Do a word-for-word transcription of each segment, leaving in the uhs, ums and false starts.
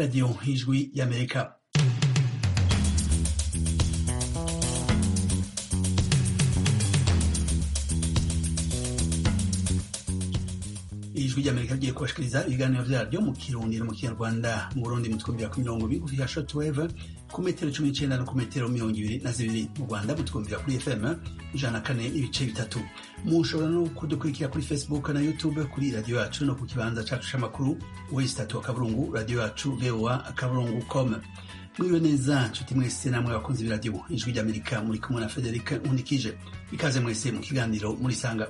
Radio Ijwi y'Amerika. Ijwi y'Amerika rigiye kubashikiriza ibiganiro vyaryo mu Kirundi no mu Kinyarwanda. Mu Burundi mutwumvira ku mirongo migufi ya shortwave ku metero cumi n'icenda no ku metero mirongo ibiri na zibiri. Mu Rwanda mutwumvira kuri F M ijana na kane n'ibice bitatu. Mushobora no kudukurikira kuri Facebook na YouTube kuri radio yacu no ku kibanza cacu c'amakuru wesitatu akaburungu radio yacu V O A akaburungu com. Mwiwe neza nshuti mwese namwe bakunzi b'iradio Ijwi y'Amerika, muri kumwe na Frederic Nkundikije. Ikaze mwese mu kiganiro muri sanga.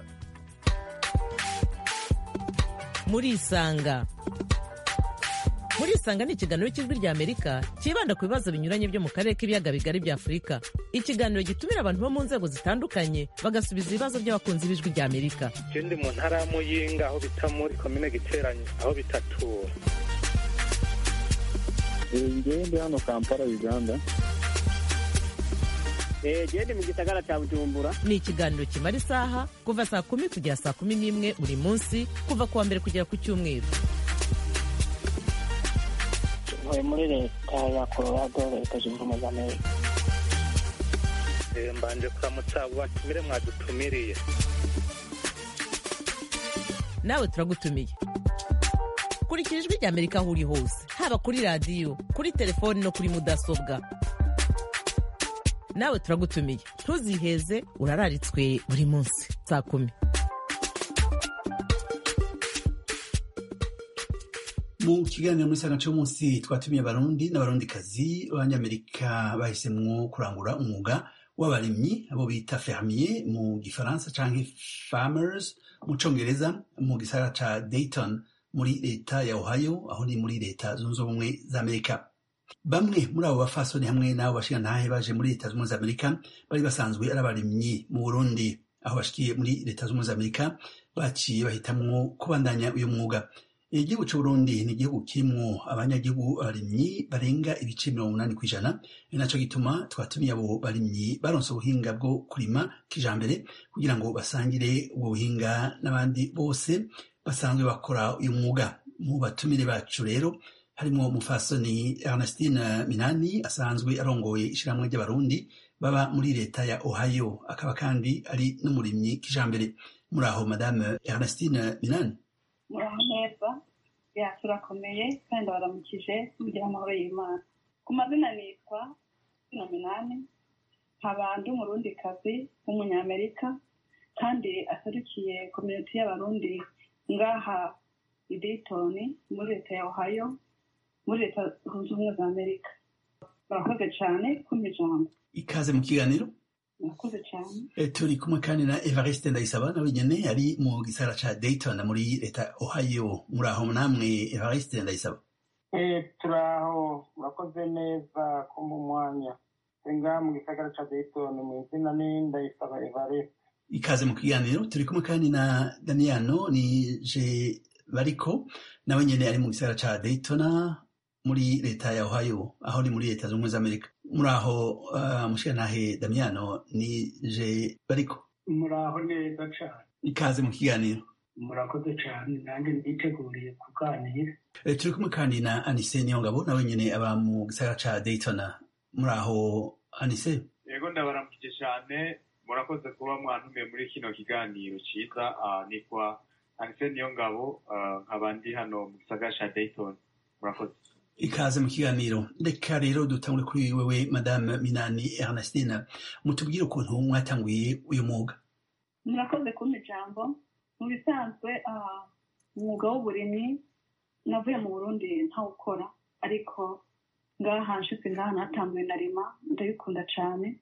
Murisanga Murisanga ni ikiganiro cy'Ijwi ry'Amerika kibanda ku bibazo binyuranye byo mu karere k'ibiyaga bigari bya Afurika. Ikiganiro gitumira abantu bo mu nzego zitandukanye bagasubiza ibibazo by'abakunzi b'Ijwi ry'Amerika. Ndi mu ntara ya Muyinga aho bita muri komine Giteranyi aho bitatura. Ngiye ndi hano Kampala Uganda. Eh gende mu gisagara cya Bujumbura. Ni ikiganiro kimara isaha kuva saa kumi kugera saa kumi n'imwe buri munsi kuva kuwa mbere kugera ku cyumweru. Ntuye muri leta ya Colorado, leta zunze ubumwe za Amerika. Eh mbanje kuramutsa abo batumire mwadutumiriye. Nawe turagutumiye. Kurikira Ijwi ry'Amerika aho uri hose, haba kuri radio, kuri telefoni no kuri mudasobwa. Nawe turagutumiye, ntuziheze, urararitswe buri munsi saa kumi. Mu kiganiro muri sanga cy'umunsi twatumiye abarundi n'abarundikazi b'Abanyamerika bahisemwo kurangura umwuga w'abarimyi, abo bita fermier mu gifaransa canke farmers mu congereza, mu gisagara ca Dayton muri leta ya Ohio, aho ni muri leta zunze ubumwe za Amerika. Bamwe muri abo bafasoni hamwe n'abo bashingantahe baje muri leta z'ubumwe za Amerika bari basanzwe ari abarimyi mu Burundi. Aho bashikiye muri leta z'ubumwe za Amerika baciye bahitamwo kubandanya uyu mwuga. Igihugu c'Uburundi ni igihugu kirimwo abanyagihugu abarimyi barenga ibice mirongo umunani kw'ijana. Ni naco gituma twatumiye abo barimyi baronse ubuhinga bwo kurima kijambere kugira ngo basangire ubwo buhinga n'abandi bose basanzwe bakora uyu mwuga. Mu batumire bacu rero harimo umufasoni Ernestine Minani asanzwe arongoye ishiramwe ry'abarundi baba muri leta ya Ohio, akaba kandi ari n'umurimyi kijambere. Muri aho Madame Ernestine Minani? Muraho neza, ya turakomeye kandi baramukije kugira amahoro y'Imana. Ku mazina nitwa Minani, nkaba ndi umurundikazi w'umunyamerika kandi aserukiye community y'abarundi ngaha i Dayton muri leta ya Ohio muri leta zunze ubumwe za Amerika. Barakoze cyane kumpa ijambo. Ikaze mu kiganiro. Murakoze cyane. E, turi kumwe kandi na Evariste Ndayisaba nawe nyene ari mu gisagara ca Dayton muri leta Ohio. Muri aho namwe Evariste Ndayisaba? Eh turaho, murakoze neza ko mu mwanya. Senga mu gisagara ca Dayton mu izina ni Ndayisaba Evariste. Ikaze mu kiganiro. Turi kumwe kandi na Damiano ni je bariko nawe nyene ari mu gisagara ca Dayton muri leta ya Ohio, aho ni muri leta z'ubumwe za Amerika. Muri aho uh, mushigantahe Damiano ni je bariko? Muraho neza cane. Ikaze mu kiganiro. Murakoze cane, nanjye nditeguriye kuganira. E, turi kumwe kandi na Anise Niyongabo nawe nyene aba mu gisagara ca Dayton. Muri aho Anise? Yego ndabaramukije cane, murakoze kuba mwantumiye muri kino kiganiro ciza. Uh, nikwa Anise Niyongabo, nkaba uh, ndi hano mu gisagara ca Dayton. Murakoze. Ikaze mu kiganiro. Reka rero dutangure kuri wewe Madame Minani Ernestine, mutubwire ukuntu mwatanguye uyu mwuga. Murakoze kumpa ijambo. Mu bisanzwe umwuga w'uburimyi navuye mu Burundi ntawukora, ariko ngaha nshitse ngaha natanguye narima, ndabikunda cane.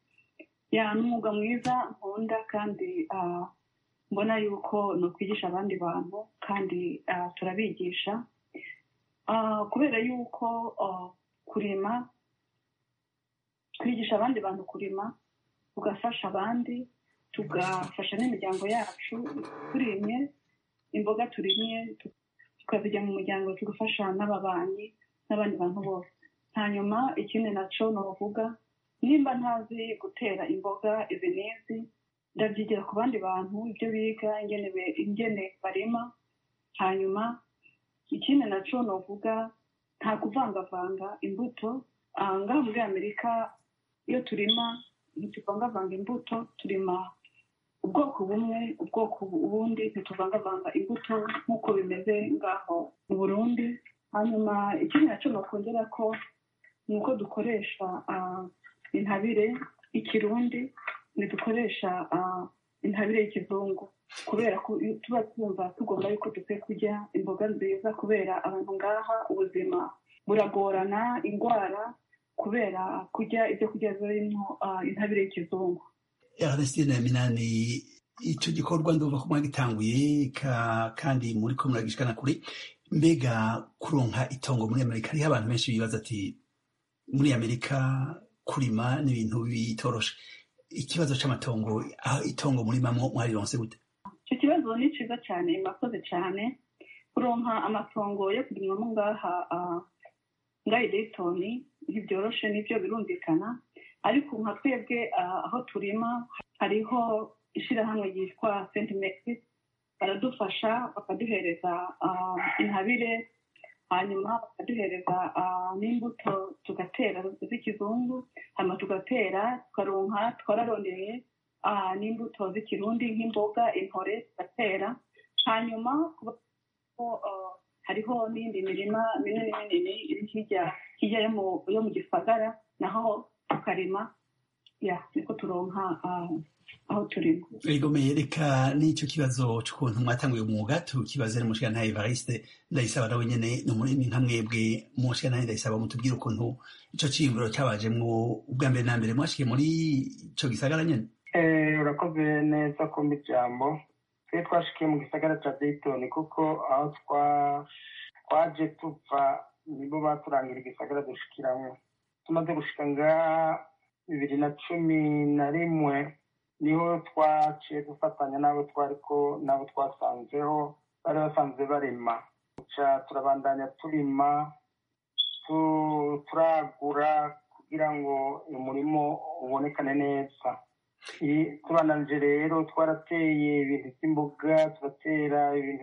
Ya n'umwuga mwiza nkunda kandi uh, mbona yuko no kwigisha abandi bantu kandi uh, turabigisha. Uh, kubera yuko uh, kurima twigisha abandi bantu kurima, tugafasha abandi, tugafasha n'imiryango yacu. Turimye imboga turimye tukazijya mu muryango, tugafasha n'ababanyi n'abandi bantu bose. Hanyuma ikindi naco novuga, nimba ntazi gutera imboga izi n'izi, ndabyigira ku bandi bantu ibyo biga ingene ingene barima. Hanyuma ikindi naco novuga nta kuvangavanga imbuto. Ngaha muri amerika iyo turima ntituvangavanga imbuto, turima ubwoko bumwe ubwoko ubundi, ntituvangavanga imbuto nk'uko bimeze ngaho mu Burundi. Hanyuma ikindi nacyo bakongera ko ni uko dukoresha intabire y'ikirundi, ntidukoresha intabire y'ikizungu, kubera ko tuba twumva tugomba yuko dukwiye kurya imboga nziza, kubera abantu ngaha ubuzima buragorana, indwara, kubera kurya ibyo kurya birimo intabire y'ikizungu. Ernestine Minani, icyo gikorwa ndumva ko mwagitanguye kandi muri ko muragishikana kure. Mbega kuronka itongo muri Amerika, hariho abantu benshi bibaza ati muri Amerika kurima ni ibintu bitoroshe. Ikibazo c'amatongo, aho itongo muri mamwe mwarironse gute? Icyo kibazo ni cyiza cyane, mwakoze cyane. Kuronka amatongo yo kurimamo ngaha ngaha i Dayton ntibyoroshe, nibyo birumvikana, ariko nka twebwe aho turima hariho ishyirahamwe ryitwa Saint Mexico, baradufasha bakaduhereza intabire, hanyuma bakaduhereza n'imbuto tugatera z'ikizungu, hanyuma tugatera tukaronka, twararondeye n'imbuto z'ikirundi nk'imboga, intore tugatera. Hanyuma hariho n'indi mirima minini minini iri hirya hirya yo mu gisagara, naho tukarima, ya niko turonka aho turimo. Igomeye, reka n'icyo kibazo cy'ukuntu mwatanguye umwuga tukibaze n'umushikana Evariste Ndayisaba, nawe nyene ni nka mwebwe umushikana Ndayisaba, mutubwire ukuntu ico ciyumviro cyabajemwo ubwa mbere na mbere mwashikiye muri ico gisagara nyene. Eh, urakoze neza ko mbijambo. Twe twashikiye mu gisagara ca Dayton kuko aho twa twaje tuva nibo baturangira igisagara dushikiramwo. Tumaze gushika ngaha bibiri na cumi na rimwe niho twaciye dufatanya n'abo twariko n'abo twasanzeho bari basanzwe barima, ca turabandanya turima turagura kugira ngo umurimo ubonekane neza. Tubananje rero twarateye ibintu by'imboga, turatera ibintu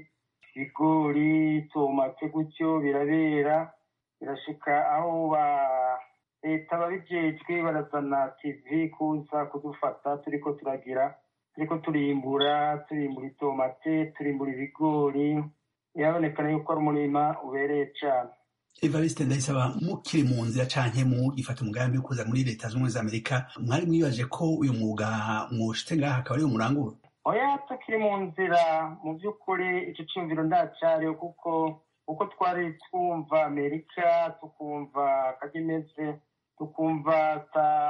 by'ibigori, tomate, gutyo birabera, birashika aho ba leta babijejwe barazana T V kuza kudufata turiko turagira, turiko turimbura turimbura itomate, turimbura ibigori, birabonekana yuko ari umurima ubereye cane. Evariste Ndayisaba, mukiri mu nzira canke mugifata umugambi wo kuza muri leta z'ubumwe z'Amerika, mwari mwibaje ko uyu mwuga mwoshitse ngaha akaba ari umuranguro? Oya, tukiri mu nzira, mu by'ukuri ico ciyumviro ndacariho, kuko uko twari twumva Amerika, tukumva kagimeze, tukumva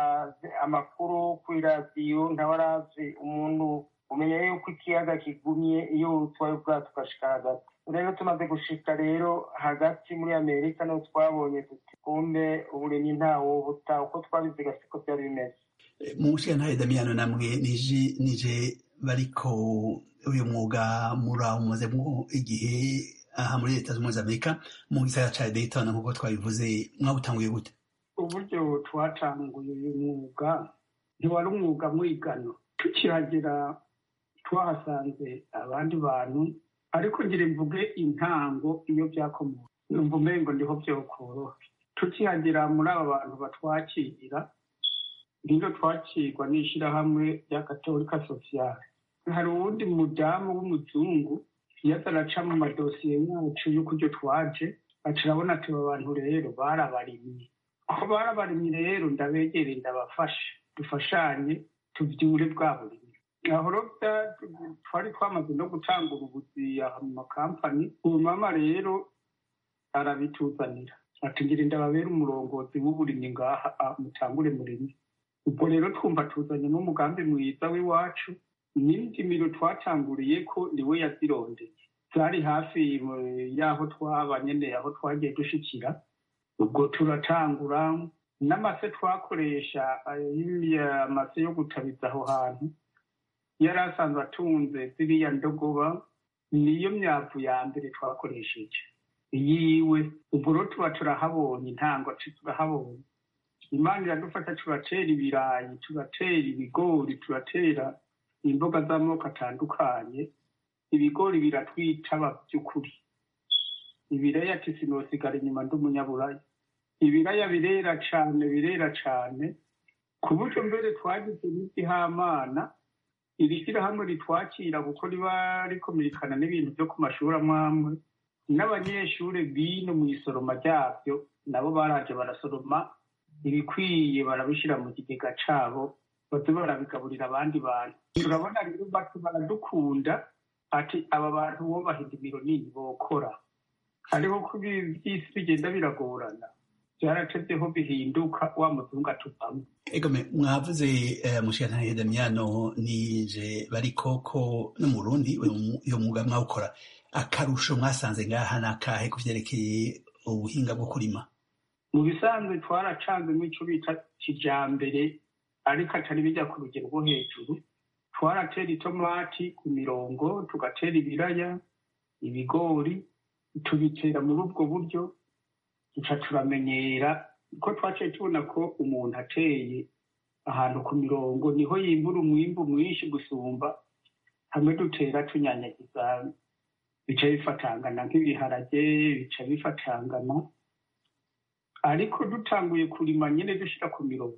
amakuru kw'iradiyo, ntawarazi umuntu umenya yuko ikiyaga kigumye iyo utwaye ubwato ugashika hagati. Rero tumaze gushika rero hagati muri Amerika, no twabonye tuti kumbe uburimyi ntawo buta, uko twabiziga siko byari bimeze. Mu nshingano Damiano, namwe nije nije bariko uyu mwuga murawumazemwo igihe aha muri leta z'ubumwe z'Amerika mu gisagara ca Dayton, nk'uko twabivuze, mwawutanguye gute? Uburyo twatanguye uyu mwuga ntiwari umwuga mwigano. Tukihagera twahasanze abandi bantu, ariko ngira mvuge intango iyo byakomoka, numva umengo ndiho byokoroha. Tukihagera muri aba bantu batwakira, rero twakirwa n'ishirahamwe rya Katolika Sociale. Hari uwundi mudamu w'umuzungu yaza araca mu madosiye yacu y'ukuryo twaje, aca arabona ati aba bantu rero barabarimye. Aho barabarimye rero ndabegereye, ndabafasha, dufashanye tuvyure bwa burimyi. Aho rero twari twamaze no gutangura ubuzi mu makampani, ubu mama rero arabituzanira ati ngira ndababera umurongozi w'uburimyi ngaha, mutangure murimyi. Ubwo rero twumva tuzanye n'umugambi mwiza w'iwacu, n'indimiro twatanguriye ko niwe yazirondeye, zari hafi y'aho twaba nyene, aho twagiye dushikira. Ubwo turatangura n'amase twakoresha, amase yo gutabiza aho hantu yari asanzwe atunze ziriya ndogoba, niyo myavu ya mbere twakoresheje yiwe. Ubwo rero tuba turahabonye intango, turahabonye Imana iradufasha, turatera ibirayi, turatera ibigori, turatera imboga z'amoko atandukanye. Ibigori biratwitaba by'ukuri, ibiraya ati sinosigara inyuma ndi umunyaburaya. Ibiraya birera cane birera cane ku buryo mbere twagize n'igihamana iri shyirahamwe ritwakira kuko riba rikomirikana n'ibintu byo ku mashuri amwamwe n'abanyeshuri bino mu isoroma ryabyo nabo baraje barasoroma ibikwiye barabishyira mu kigega cabo baze barabigaburira abandi bantu. Turabona rero batu baradukunda ati aba bantu bo bahindi imiro nini bokora. Hariho ko by'isi bigenda biragorana byaratezeho bihinduka wa muzungu atuvamo. Egome mwavuze mushikana Damiano nije bariko ko no mu Burundi uyo mwuga mwawukora akarusho mwasanze ngaha nakahe kuvyerekeye ubuhinga bwo kurima? Mu bisanzwe twaracanzemo ico bita kijambere ariko atari bijya ku rugero rwo hejuru. Twaratera itomati ku mirongo tugatera ibiraya ibigori tubitera muri ubwo buryo duca turamenyera ko twaciye tubona ko umuntu ateye ahantu ku mirongo niho yimbura umwimbu mwinshi gusumba hamwe dutera tunyanyagiza bica bifatangana nk'ibiharage bica bifatangana. Ariko dutanguye kurima nyine dushira ku mirongo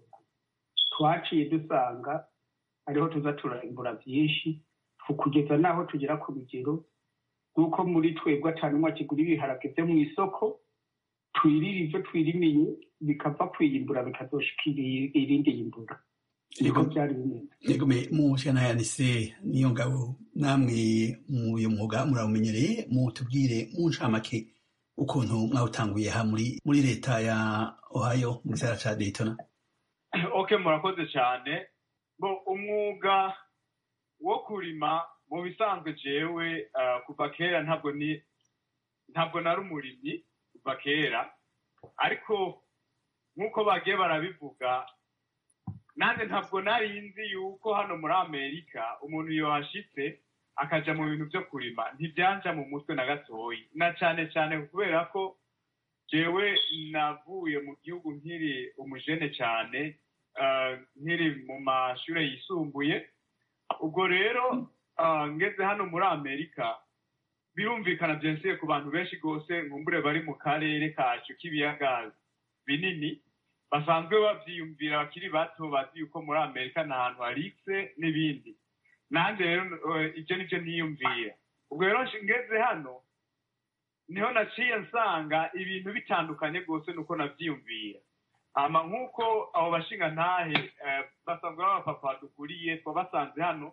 twaciye dusanga ariho tuza turarimbura byinshi kugeza naho tugera ku rugero rw'uko muri twebwe atanumwe akigura ibiharage byo mu isoko twirira ivyo twirimiye bikava kwiyimbura bikazoshikira irindi yimbura. Niko byari bimeze. Yego me mushana yanise niyo ngabo namwe mu uyu mwuga muramenyereye mutubwire mu ncamake ukuntu mwawutanguye ha muri muri leta ya Ohio mu gisagara ca Dayton. Okay, murakoze cyane. Bo umwuga wo kurima mu bisanzwe jewe uh, kuva kera ntabwo ni ntabwo nari umurimyi kuva kera, ariko nk'uko bagiye barabivuga nanjye ntabwo nari nzi yuko hano muri Amerika umuntu yohashitse akaja mu bintu byo kurima ntibyanja mu mutwe na gatoyi, na cyane cyane kubera ko jewe navuye mu gihugu nkiri umujene cyane uh, nkiri mu mashure yisumbuye. Ubwo rero uh, ngeze hano muri Amerika birumvikana byensiye ku bantu benshi gose nkumbure bari mu karere kacu k'ibiyaga binini basanzwe bavyiyumvira bakiri bato bazi yuko muri Amerika nta hantu harise n'ibindi. Nanje rero uh, ivyo nivyo niyumvira. Ubwo rero ngeze hano niho naciye nsanga ibintu bitandukanye gose nuko navyiyumvira. Ama nkuko abo bashinga ntahe uh, basanzwe b'abapapa dukuriye twabasanze hano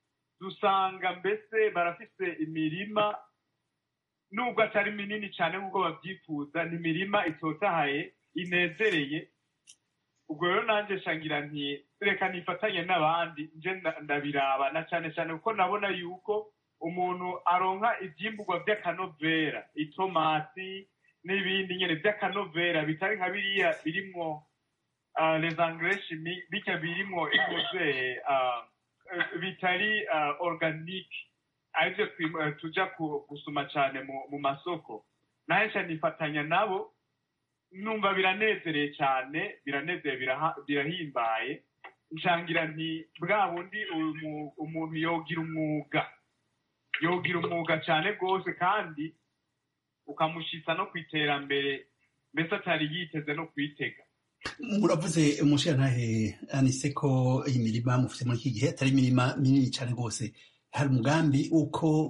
dusanga mbese barafise imirima nubwo atari minini cyane nk'uko babyifuza, ni imirima itotahaye inezereye. Ubwo rero nanjye shangira nti reka nifatanye n'abandi nje ndabiraba na cyane cyane kuko nabona yuko umuntu aronka ivyimburwa by'akanovera, itomati n'ibindi nyene by'akanovera bitari nka biriya birimwo uh, les engrais chimiques bitya birimwo ikoze uh, bitari uh, organique arivyo uh, tuja gusuma cyane mu, mu masoko. Nahisha nifatanya nabo numva biranezereye cyane, biranezereye birahimbaye. Nshangira nti bwa bundi umuntu yogira umwuga yogira umwuga cyane gose kandi ukamushitsa no kwiterambere mbese atari yiteze no kwitega. Muravuze umushirantahe anise ko iyi mirima mufite muri iki gihe atari imirima minini cyane gose, hari umugambi uko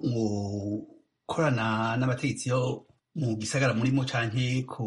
mukorana n'abategetsi yo mu gisagara murimo canke ku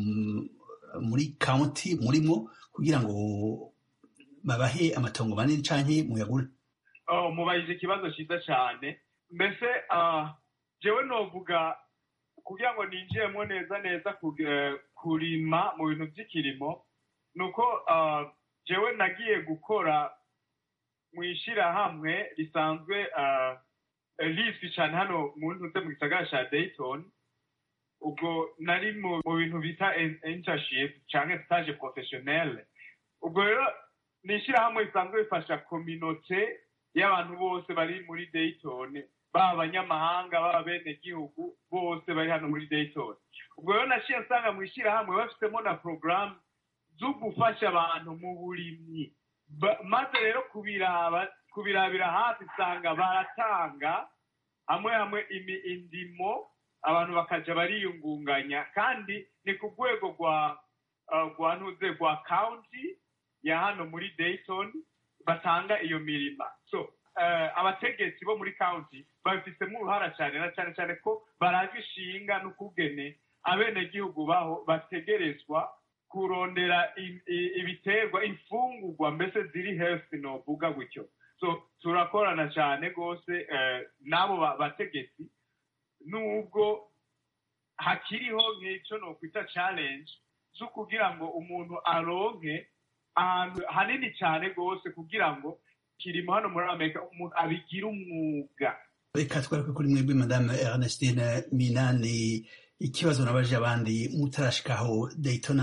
muri county murimo kugira ngo babahe amatongo manini canke muyagure? Oh, mubayije ikibazo cyiza cyane. Mbese uh, jewe novuga kugira ngo ninjiyemo neza neza kurima mu bintu by'ikirimo nuko uh, jewe nagiye gukora mu ishirahamwe risanzwe uh, rizwi cyane hano mu ntuze mu gisagara ca Dayton. Ubwo nari mu bintu bita internship canke stage professionnelle. Ubwo rero ni ishirahamwe risanzwe rifasha communauté y'abantu bose bari muri Dayton, baba abanyamahanga baba bene gihugu bose bari hano muri Dayton. Ubwo rero naciye nsanga mu ishirahamwe bafitemo na programme zo gufasha abantu mu burimyi, maze rero kubiraba kubirabira hafi sanga baratanga hamwe hamwe imi indimo abantu bakaja bariyungunganya kandi ni ku rwego rwa rwa ntuze rwa county ya hano muri Dayton batanga iyo mirima. So abategetsi bo muri county babifitemo uruhara cyane na cyane cyane ko barazi ishinga n'ukugene abenegihugu baho bategerezwa kurondera ibiterwa imfungurwa mbese ziri healthy no vuga gutyo. So turakorana cyane rwose n'abo bategetsi nubwo hakiriho nk'icyo no kwita challenge zo kugira ngo umuntu aronke ahantu hanini cyane rwose kugira ngo kirimo hano muri Amerika umuntu abigira umwuga. Reka twaruke kuri mwebwe Madame Ernestine Minani, ikibazo nabaje abandi mutarashikaho Dayton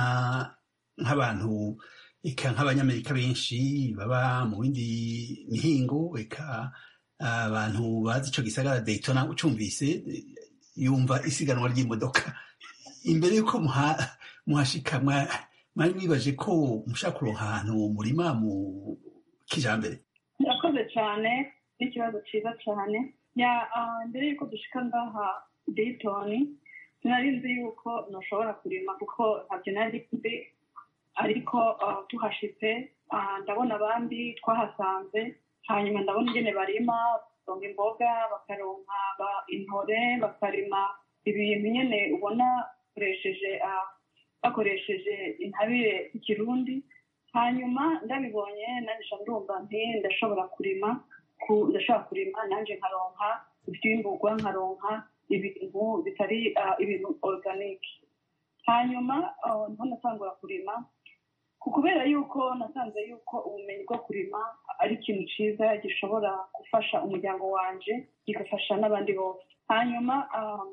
nk'abantu eka nk'abanyamerika benshi baba mu bindi mihingo, eka abantu bazi ico gisagara Dayton ucumvise yumva isiganwa ry'imodoka. Imbere yuko muhashika mwari mwibaje ko mushaka kuronka ahantu mu murima mu kijambere? Murakoze cyane, n'ikibazo cyiza cyane. Ya mbere yuko dushika ngaha Dayton sinari nzi yuko nashobora kurima kuko ntabyo nari nzi, ariko tuhashitse ndabona abandi twahasanze, hanyuma ndabona ingene barima baronka imboga, bakaronka intore, bakarima ibintu nyene ubona bakoresheje bakoresheje intabire z'ikirundi. Hanyuma ndabibonye nanjye ndumva nti ndashobora kurima ndashobora kurima nanjye nkaronka ivyimburwa, nkaronka ibintu bitari ibintu organic. Hanyuma niho natangura kurima kubera yuko nasanze yuko ubumenyi bwo kurima ari ikintu ciza gishobora gufasha umuryango wanje kigafasha n'abandi bose. Hanyuma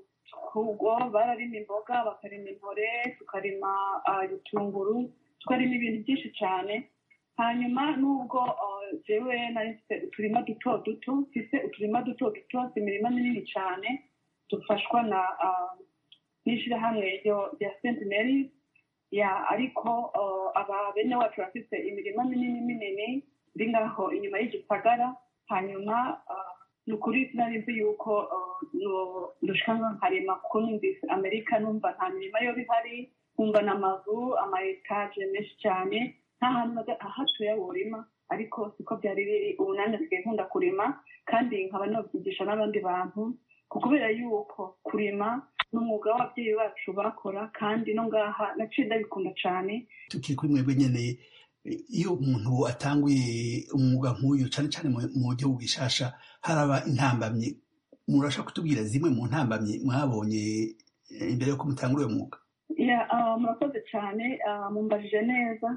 ubwo bararima imboga, bakarima intore, tukarima ibitunguru, tukarima ibintu byinshi cyane. Hanyuma nubwo jewe nari mfite uturima duto duto mfise uturima duto duto imirima minini cyane dufashwa na n'ishirahamwe rya Saint Mary ya, ariko aba bene wacu bafite imirima minini minini iri ngaho inyuma y'igisagara. Hanyuma ni ukuri sinari nzi yuko ndushika nkarima kuko numvise Amerika numva nta mirima yo bihari, nkumva n'amazu ama etage menshi cyane nta hantu hatuye worima, ariko siko byari biri. Ubu nanjye nsigaye nkunda kurima kandi nkaba nabyigisha n'abandi bantu kubera yuko kurima n'umwuga w'ababyeyi bacu bakora, kandi no ngaha naciye ndabikunda cyane. Tukiri kuri mwebwe nyene, iyo umuntu atanguye umwuga nk'uyu cyane cyane mu gihugu gishasha haraba intambamye, murashaka kutubwira zimwe mu ntambamye mwabonye imbere yuko mutangura uyu mwuga? Murakoze cyane, mumbajije neza.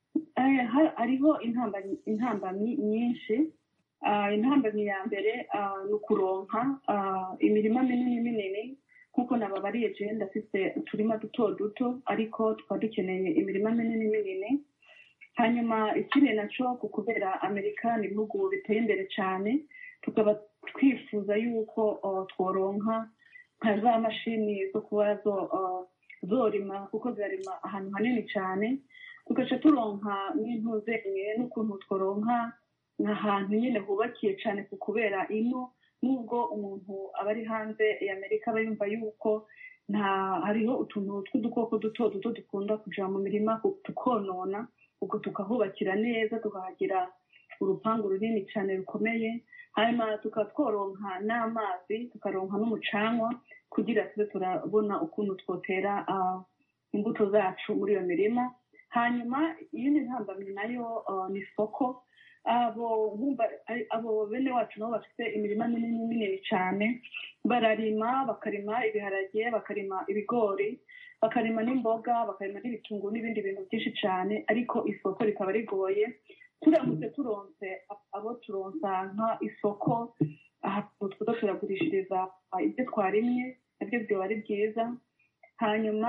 Hariho intambamyi nyinshi. Intambamyi ya mbere ni ukuronka imirima minini minini, kuko nababariye je ndafite uturima duto duto, ariko tukaba dukeneye imirima minini minini. Hanyuma ikindi naco kubera Amerika ni ibihugu biteye imbere cyane, tukaba twifuza yuko tworonka nka za mashini zo kuba zorima, kuko zirarima ahantu hanini cyane. Tugaca turonka n'intuzenye n'ukuntu tworonka n'ahantu nyine hubakiye cyane, kubera ino nubwo umuntu aba ari hanze y'Amerika aba yumva yuko nta hariho utuntu tw'udukoko duto duto dukunda kuja mu mirima tukonona, ubwo tukahubakira neza, tukahagira urupangu runini cyane rukomeye. Hanyuma tukaba tworonka n'amazi, tukaronka n'umucanwa kugira tube turabona ukuntu twotera imbuto zacu muri iyo mirima. Hanyuma iyindi ntambamyi nayo ni isoko. Abo abo bene wacu nabo bafite imirima minini minini cyane, bararima, bakarima ibiharage, bakarima ibigori, bakarima n'imboga, bakarima n'ibitunguru n'ibindi bintu byinshi cyane, ariko isoko rikaba rigoye. Turamutse turonse abo turonsa nka isoko ahantu tuza turagurishiriza ibyo twarimye, nabyo byoba ari byiza. Hanyuma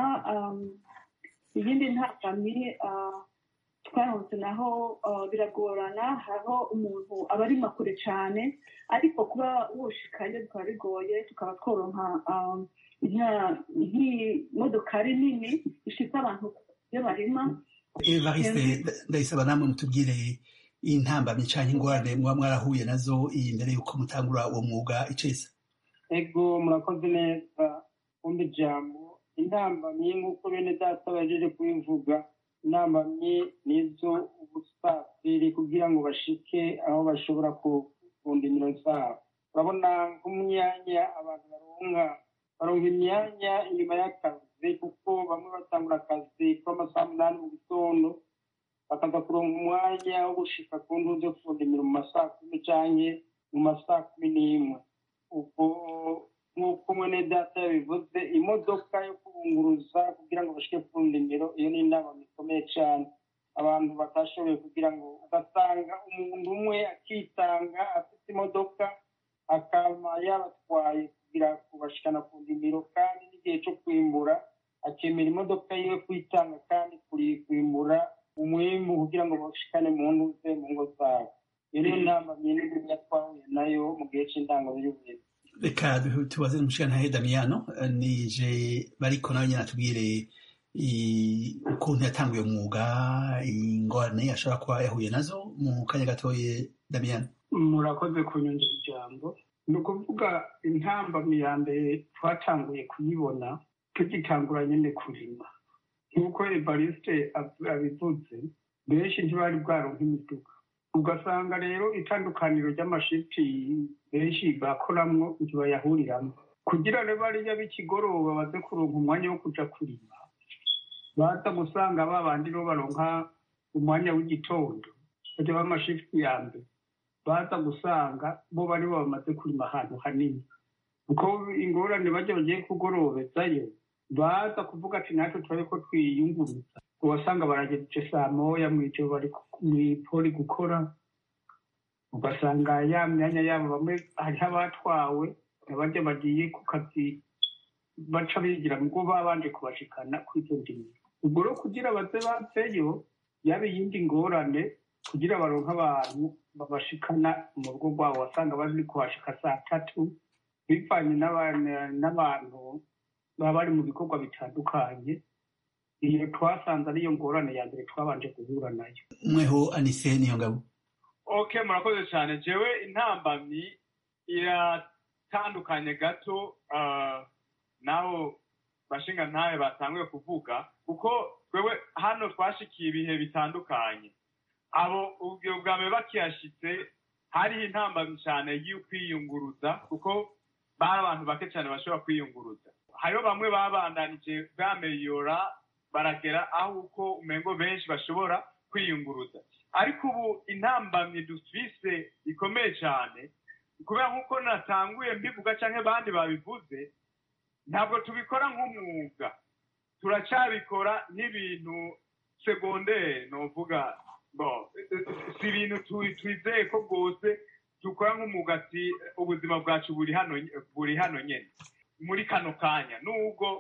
iyindi ntambamyi twaronse naho biragorana, hariho umuntu aba arima kure cyane, ariko kuba woshikayo bikaba bigoye. Tukaba tworonka nk'imodokari nini ishitse abantu iyo barima. Evariste ndayisaba namwe mutubwire intambamyi canke ingorane muba mwarahuye nazo iyi mbere yuko mutangura uwo mwuga icese. Ego murakoze neza. kumva ijambo intambamyi nk'uko bene data bajeje kubivuga intambamyi nizo ubusafiri kugira ngo bashike aho bashobora kukunda imiro zabo urabona nk'umwanya abantu baronka baronka imyanya inyuma y'akazi kuko bamwe batangura akazi k'amasaha umunani mu gitondo bakaza kuronka umwanya wo gushika ku ndu zo kufunda imiro mu masaha kumi canke mu masaha kumi n'imwe ubwo nk'uko mwene data yabivuze imodoka yo kubunguruza kugira ngo bashike kufunda imiro iyo ni inama ikomeye cane abantu batashoboye kugira ngo ugasanga umuntu umwe akitanga afite imodoka akaba yabatwaye kugira kubashikana ku ndimiro kandi n'igihe cyo kwimbura akemera imodoka yiwe kwitanga kandi kuri kwimbura umwimbu kugira ngo bashikane mu ntuze mu ngo zabo iyo niyo nama myinshi yatwahuye nayo mu gihe c'indango y'ubuyobozi reka tubaze n'umushikirantahe Damiyano nije bariko nawe nyene atubwire ukuntu yatanguye umwuga ingorane ashobora kuba yahuye nazo mu kanya gatoye Damiyano. Murakoze kunyongera ijambo ni ukuvuga intambamyi ya mbere twatanguye kuyibona tugitangura nyene kurima nk'uko Evariste abivuze benshi ntibari bwaronka imiduga ugasanga rero itandukaniro ry'amashiti benshi bakoramwo ntibayahuriramwo kugira rero bariya b'ikigoroba baze kuronka umwanya wo kuja kurima baza gusanga babandi rero baronka umwanya w'igitondo baja b'amashifti ya mbere baza gusanga bo bari bamaze kurima ahantu hanini kuko ingorane baje bagiye kugorobezayo baza kuvuga ati natwe turabe ko twiyunguruza uwasanga baragejeje saa moya mw'ijoro bari mw'ipoli gukora ugasanga ya myanya yabo bamwe hariho abatwawe abaje bagiye ku kazi baca bigira ngo babanje kubashikana kw'izo ndimiro ubwo rero kugira baze baveyo yaba iyindi ngorane kugira baronka abantu babashikana mu rugo rwabo wasanga bari kuhashika saa tatu bivanye n'abantu baba bari mu bikorwa bitandukanye iyo twasanze ariyo ngorane ya mbere twabanje guhura nayo. Mweho Anise Niyongabo. Okay, murakoze cyane. Jewe intambamyi iratandukanye gato uh, naho bashinga ntaye batanguye kuvuga kuko twewe hano twashikiye ibihe bitandukanye abo ubwo bwame bakiyashitse hari intambamyi cyane y'ukwiyunguruza kuko bari abantu bake cyane bashobora kwiyunguruza hariho bamwe babandanije bameyora baragera aho uko umengo benshi bashobora kwiyunguruza ariko ubu intambamyi dufise ikomeye cyane kubera nk'uko natanguye mbivuga canke bandi babivuze ntabwo tubikora nk'umwuga turacabikora n'ibintu secondaire novuga bo si ibintu twizeye ko bwose dukora nk'umwuga ati ubuzima bwacu buri hano buri hano nyene muri kano kanya nubwo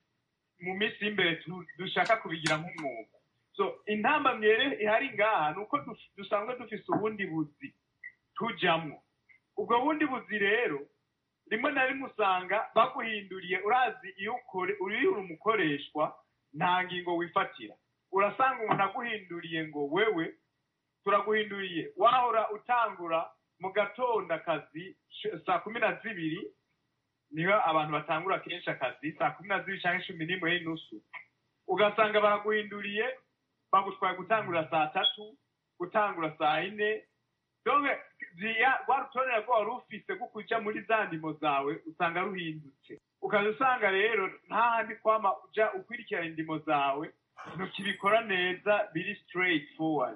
mu minsi imbere dushaka kubigira nk'umwuga so intambamyi ihari ngaha nuko dusanzwe dufise ubundi buzi tujamwo ubwo bundi buzi rero rimwe na rimwe usanga baguhinduriye urazi iyo ukore uri umukoreshwa nta ngingo wifatira urasanga umuntu aguhinduriye ngo wewe turaguhinduriye wahora utangura mu gatondo akazi saa kumi na zibiri niho abantu batangura kenshi akazi saa kumi na zibiri canke cumi n'imwe n'inusu ugasanga baraguhinduriye bagutwaye gutangura saa tatu gutangura saa ine donc ziya warutonera rwo wari ufise ko kuja muri za ndimo zawe usanga ruhindutse ukaza usanga rero nta handi kwama uja ukwirikirana indimo zawe ntukibikora neza biri straight forward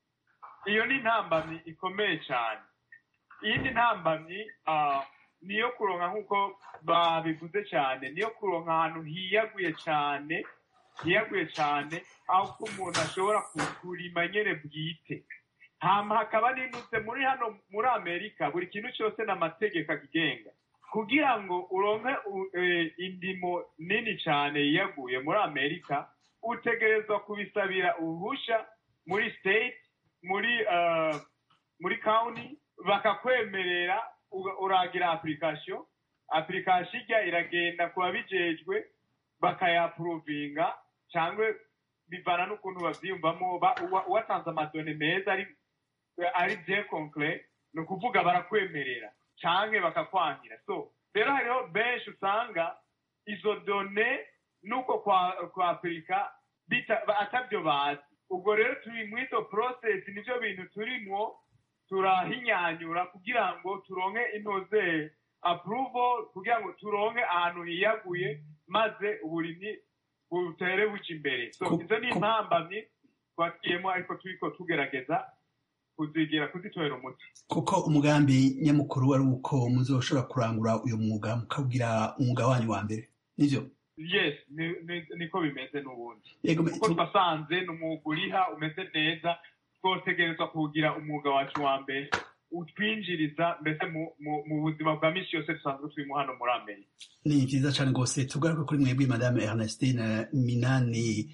iyo ni intambamyi ikomeye cyane iyindi ntambamyi uh, niyo kuronka nk'uko babivuze cyane niyo kuronka ahantu hiyaguye cyane hiyaguye cyane aho umuntu ashobora kurima nyene bwite hama hakaba n'inutse muri hano muri Amerika buri kintu cyose n'amategeko agigenga kugira ngo uronke uh, indimo nini cyane yiyaguye muri Amerika utegerezwa kubisabira uruhusha muri state muri uh, muri county bakakwemerera uragira application application ijya iragenda kuba bijejwe bakayaprovinga cyangwa bivana n'ukuntu bavyiyumvamo watanze amadone meza ari ari bien concret no kuvuga barakwemerera canke bakakwangira so rero hariho benshi usanga izo done nuko kwa afurika atabyo bazi. Ubwo rero turi muri izo process, nivyo bintu turimwo turahinyanyura kugira ngo turonke inoze approval, kugira ngo turonke ahantu hiyaguye maze uburimyi butere buca imbere. So izo ni impambamyi twakiyemo, ariko turiko tugerageza kuzigira kuzitorera umuti, kuko umugambi nyamukuru wari uko muzoshobora kurangura uyu mwuga mukawugira umwuga wanyu wa mbere, nivyo? Yes, niko bimeze n'ubundi, kuko twasanze n'umwuga uriha umeze neza, twotegerezwa kugira umwuga wacu wa mbere utwinjiriza mbese mu buzima bwa misi yose dusanzwe turimo hano muri Amerika. Ni vyiza cane rwose. Tugaruke kuri mwebwe Madame Ernestine Minani,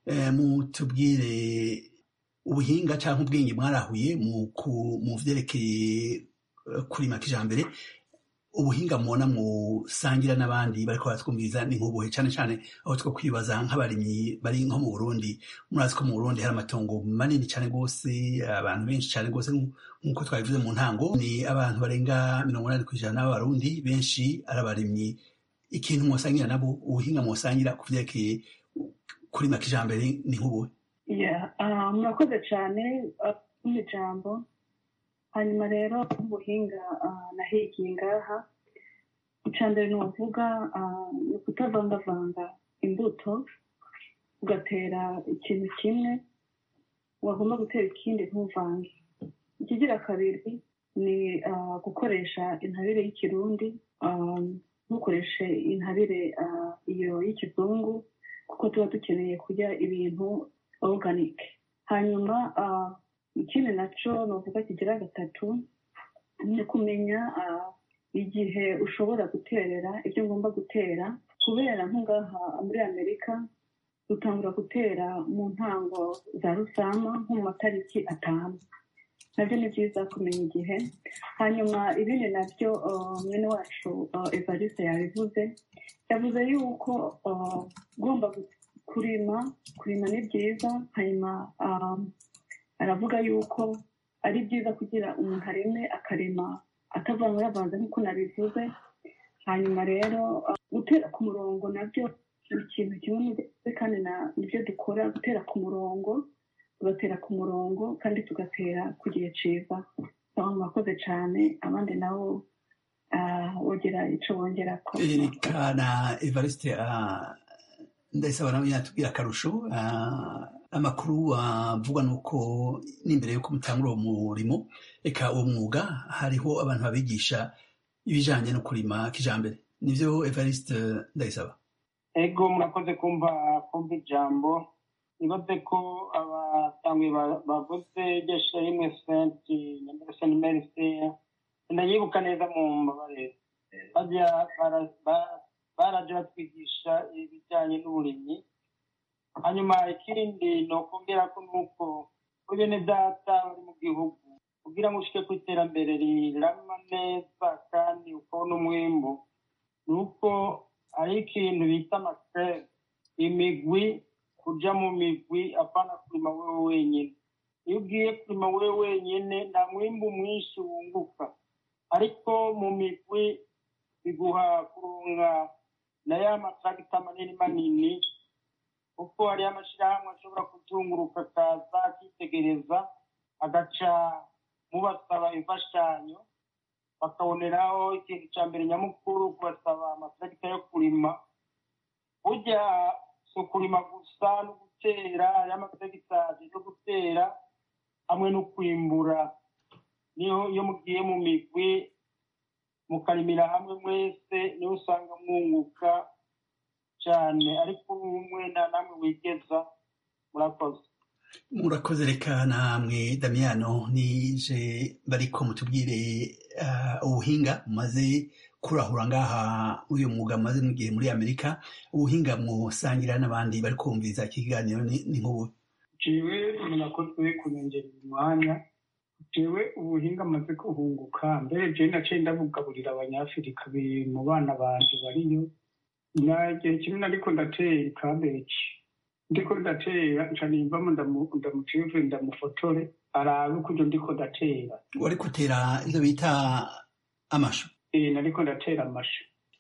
mutubwire ubuhinga canke ubwenge mwarahuye mu vyerekeye kurima kijambere, ubuhinga mubona musangira n'abandi bariko baratwumviriza ni nk'ubuhe, cane cane aho two kwibaza nk'abarimyi bari nko mu Burundi. Murazi ko mu Burundi hari amatongo manini cane rwose, abantu benshi cane rwose, nk'uko twabivuze mu ntango, ni abantu barenga mirongo inani kw'ijana b'abarundi, benshi ari abarimyi. Ikintu mwosangira nabo, ubuhinga mwosangira ku vyerekeye kurima kijambere ni nk'ubuhe? murakoze cane n'ijambo. Hanyuma rero ubuhinga nahigiye ngaha, icya mbere ni uvuga ni ukutavangavanga imbuto ugatera ikintu kimwe, wagomba gutera ikindi ntuvange. Ikigira kabiri ni gukoresha intabire y'ikirundi, ntukoreshe intabire iyo y'ikizungu, kuko tuba dukeneye kurya ibintu organic. Hanyuma ikindi naco novuga kigira gatatu ni kumenya igihe ushobora guterera ibyo ngomba gutera, kubera nk'ngaha muri Amerika dutangura gutera mu ntango za Rusama nko mu matariki atanu. Navyo ni vyiza kumenya igihe. Hanyuma ibindi navyo mwene wacu Evariste yabivuze, yavuze yuko ugomba kurima kurima ni vyiza. Hanyuma aravuga yuko ari byiza kugira umuntu areme akarima atavangavanze nk'uko nabivuze. Hanyuma rero gutera ku murongo nabyo ni ikintu kimwe, kandi nibyo dukora, gutera ku murongo, tugatera ku murongo kandi tugatera ku gihe ciza. Murakoze cane, abandi nabo wogira ico bongerako. Erika na Evariste ndayisaba nawe yatubwira akarusho. Amakuru avugwa nuko n'imbere yuko mutangura uwo murimo, eka uwo mwuga, hariho abantu babigisha ibijanye no kurima kijambere, nivyo Evariste ndayisaba? Ego, murakoze kumva kumva ijambo. Nibaze ko abatanguye bavuze gesha rimwe senti Saint Mercy, ndayibuka neza mu mbabare, bajya baraje batwigisha ibijyanye n'uburimyi. Hanyuma ikindi ni ukongera ko nuko bene data bari mu gihugu kugira ngo ushike ku iterambere rirama neza kandi ukabona umwimbu, ni uko ari ikintu bita amasere, imigwi, kuja mu migwi, apana kurima wewe wenyine. Iyo ugiye kurima wewe wenyine nta mwimbu mwinshi wunguka, ariko mu migwi biguha kuronka na ya matragita manini manini, kuko hariyo amashirahamwe ashobora kuzunguruka akaza akitegereza, agaca mubasaba imfashanyo, bakaboneraho ikintu ca mbere nyamukuru kubasaba amatragita yo kurima. Burya so kurima gusa no gutera, hariyo amatragita yo gutera hamwe no kwimbura. Niyo iyo mugiye mu migwi mukarimira hamwe mwese, niho usanga mwunguka cyane, ariko umwe na namwe wigeza. Murakoze. Murakoze. Reka namwe Damiano nije bariko mutubwire ubuhinga mumaze kurahura ngaha uyu mwuga mumaze mu gihe muri Amerika, ubuhinga musangira n'abandi bari kumviriza ikiganiro ni nk'ubu. Jewe murakoze kunyongera umwanya. Jewe ubuhinga maze kuhunguka, mbere je naciye ndabugaburira abanyafrika mu bana banje bariyo. Nagihe kimwe nariko ndatera kabeji, ndiko ndatera nca nimvamo ndamucivure ndamufotore arabe uko ndiko ndatera. Wari gutera ivyo bita amashu? Eh, nariko ndatera amashu.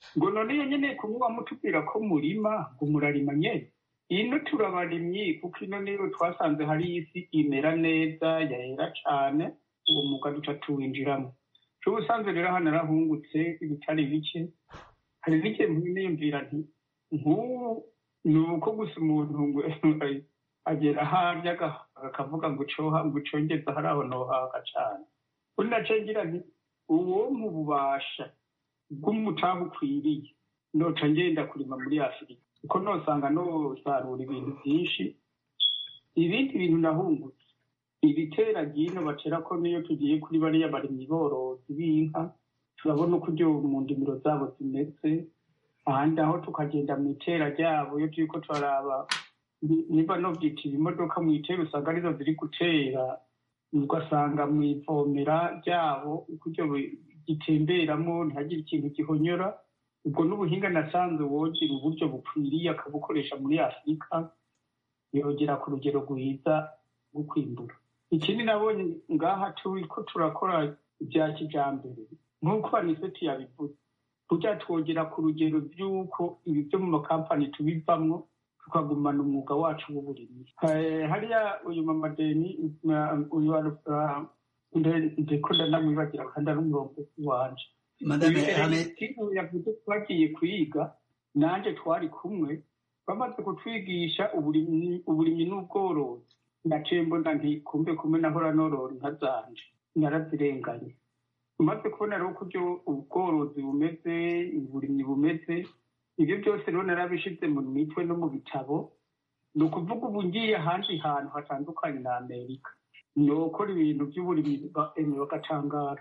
ngo none iyo nyene kumuba mutubwira ko murima ngo murarima nyene ino turabarimyi kuko ino niyo twasanze hari isi imera neza yahera cane uwo mwuga duca tuwinjiramo c'ubusanzwe rero hano narahungutse ibitari bike hari n'igihe niyumvira nti nk'ubu ni uko gusa umuntu ngo agera harya akavuga ngo coha ngo congeza hari aho nohaga cane undi nacengira nti uwo mu bubasha bw'umutahe ukwiriye noca ngenda kurima muri afurika kuko nosanga nosarura ibintu byinshi ibindi bintu nahungutse ibitera gino bacera ko niyo tugiye kuri bariya barimyi borozi b'inka turabona uko uryo mu ndimiro zabo zimeze ahandi aho tukagenda mu itera ryabo iyo turiko turaraba niba novyita ibimodoka mu itera usanga arizo ziri gutera ugasanga mu ivomera ryabo uko uryo gitemberamo ntihagire ikintu gihonyora ubwo n'ubuhinga nasanze wogira uburyo bukwiriye akabukoresha muri afurika yogera ku rugero rwiza rwo kwimbura ikindi nabonye ngaha turiko turakora ibya kijambere nk'uko aniseti yabivuze burya twogera ku rugero ry'uko ibi byo mu makampani tubivamwo tukagumana umwuga wacu w'uburimyi hariya uyu mama deni uyu ndiko ndanamwibagira kandi ari umurongo wanje yavuze twagiye kwiga nanje twari kumwe bamaze kutwigisha uburimyi n'ubworozi naciye mbona nti kumbe kumwe nahora norora inka zanje narazirenganye umaze kubona rero uko ubworozi bumeze uburimyi bumeze ibyo byose rero narabishize mu mitwe no mu bitabo ni ukuvuga ubu ngiye ahandi hantu hatandukanye na amerika ni ukora ibintu by'uburimyi bagatangara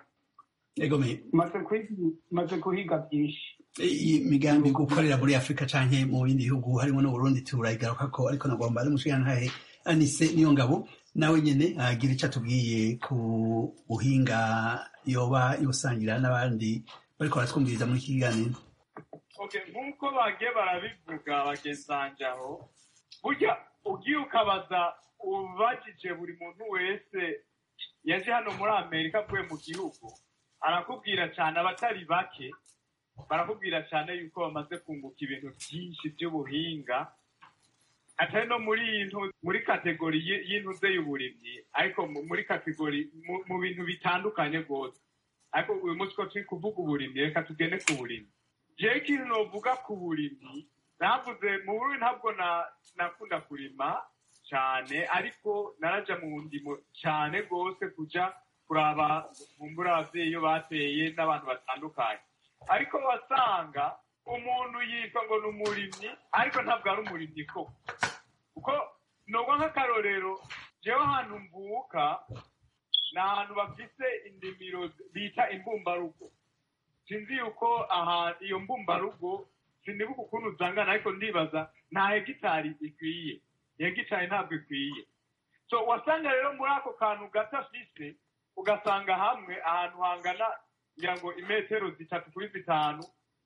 maze kuhiga byinshi iyi migambi gukorera muri afurika canke mu bindi bihugu harimo n'uburundi turayigaruka ko ariko nagomba ari mushigantahe Anise Niyongabo nawe nyene agira ico atubwiye ku buhinga yoba yosangira n'abandi bariko baratwumviriza muri iki kiganiro. Okay, nk'uko bagiye barabivuga bagenzanje aho burya ugiye ukabaza ubajije buri muntu wese yaje hano muri Amerika avuye mu gihugu arakubwira cyane abatari bake barakubwira cyane yuko bamaze kunguka ibintu byinshi by'ubuhinga atari no muri muri kategori y'intuze y'uburimyi ariko muri kategori mu bintu bitandukanye rwose ariko uyu munsi ko turi kuvuga uburimyi reka tugende ku burimyi jewe ikintu novuga ku burimyi navuze mu Burundi ntabwo nakunda kurima cyane ariko naraja mu ndimo cyane rwose kuja kuraba mumbura abavyeyi iyo bateye n'abantu batandukanye ariko wasanga umuntu yitwa ngo ni umurimyi ariko ntabwo ari umurimyi koko kuko nubwo nk'akarorero jewe ahantu mvuka ni ahantu bafise indimiro bita imbumbarugo sinzi yuko aha iyo mbumbarugo sinibuka ukuntu uzangana ariko ndibaza nta hegitari ikwiye hegitari ntabwo ikwiye so wasanga rero muri ako kantu gato afise ugasanga hamwe ahantu hangana ngira ngo imetero zitatu kuri zitanu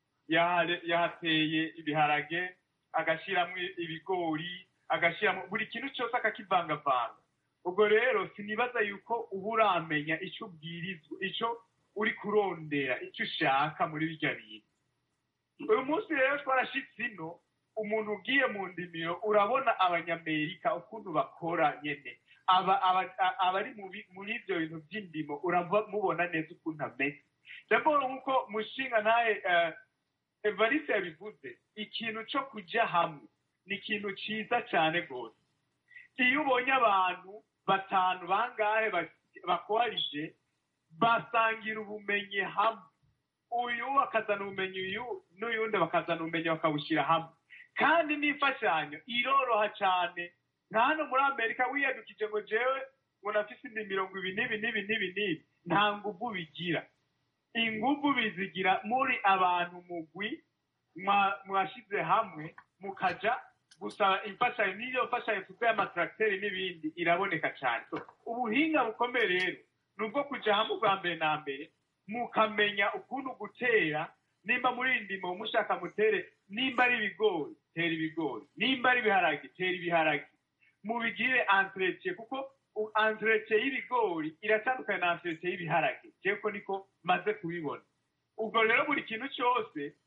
yahateye ibiharage agashyiramo ibigori agashyiramo buri kintu cyose akakivangavanga ubwo rero sinibaza yuko uba uramenya icyo ubwirizwa icyo uri kurondera icyo ushaka muri birya bintu uyu munsi rero twarashitse ino umuntu ugiye mu ndimiro urabona abanyamerika ukuntu bakora nyene abari muri ibyo bintu by'indimo uramubona neza ukuntu ameze ndabona nk'uko mushinga ntaye Evariste yabivuze ikintu cyo kujya hamwe ni ikintu cyiza cyane rwose iyo ubonye abantu batanu bangahe bakorije basangira ubumenyi hamwe uyu bakazana ubumenyi uyu n'uyundi bakazana ubumenyi bakabushyira hamwe kandi n'imfashanyo iroroha cyane nka hano muri Amerika wiyadukije ngo jewe ngo nafise indi mirongo ibi n'ibi n'ibi n'ibi n'ibi nta nguvu bigira inguvu bizigira muri abantu mugwi mwashize hamwe mukaja gusaba imfashanyo n'iyo mfashanyo tuvuye amatracteri n'ibindi iraboneka cyane so ubuhinga bukomeye rero ni ubwo kuja hamwe bwa mbere na mbere mukamenya ukuntu gutera nimba muri indimo mushaka mutere nimba ari ibigori tera ibigori nimba ari ibiharage tera ibiharage mubigire entretien kuko entretien y'ibigori iratandukanye na entretien y'ibiharage jeko niko maze kubibona ubwo rero buri kintu cyose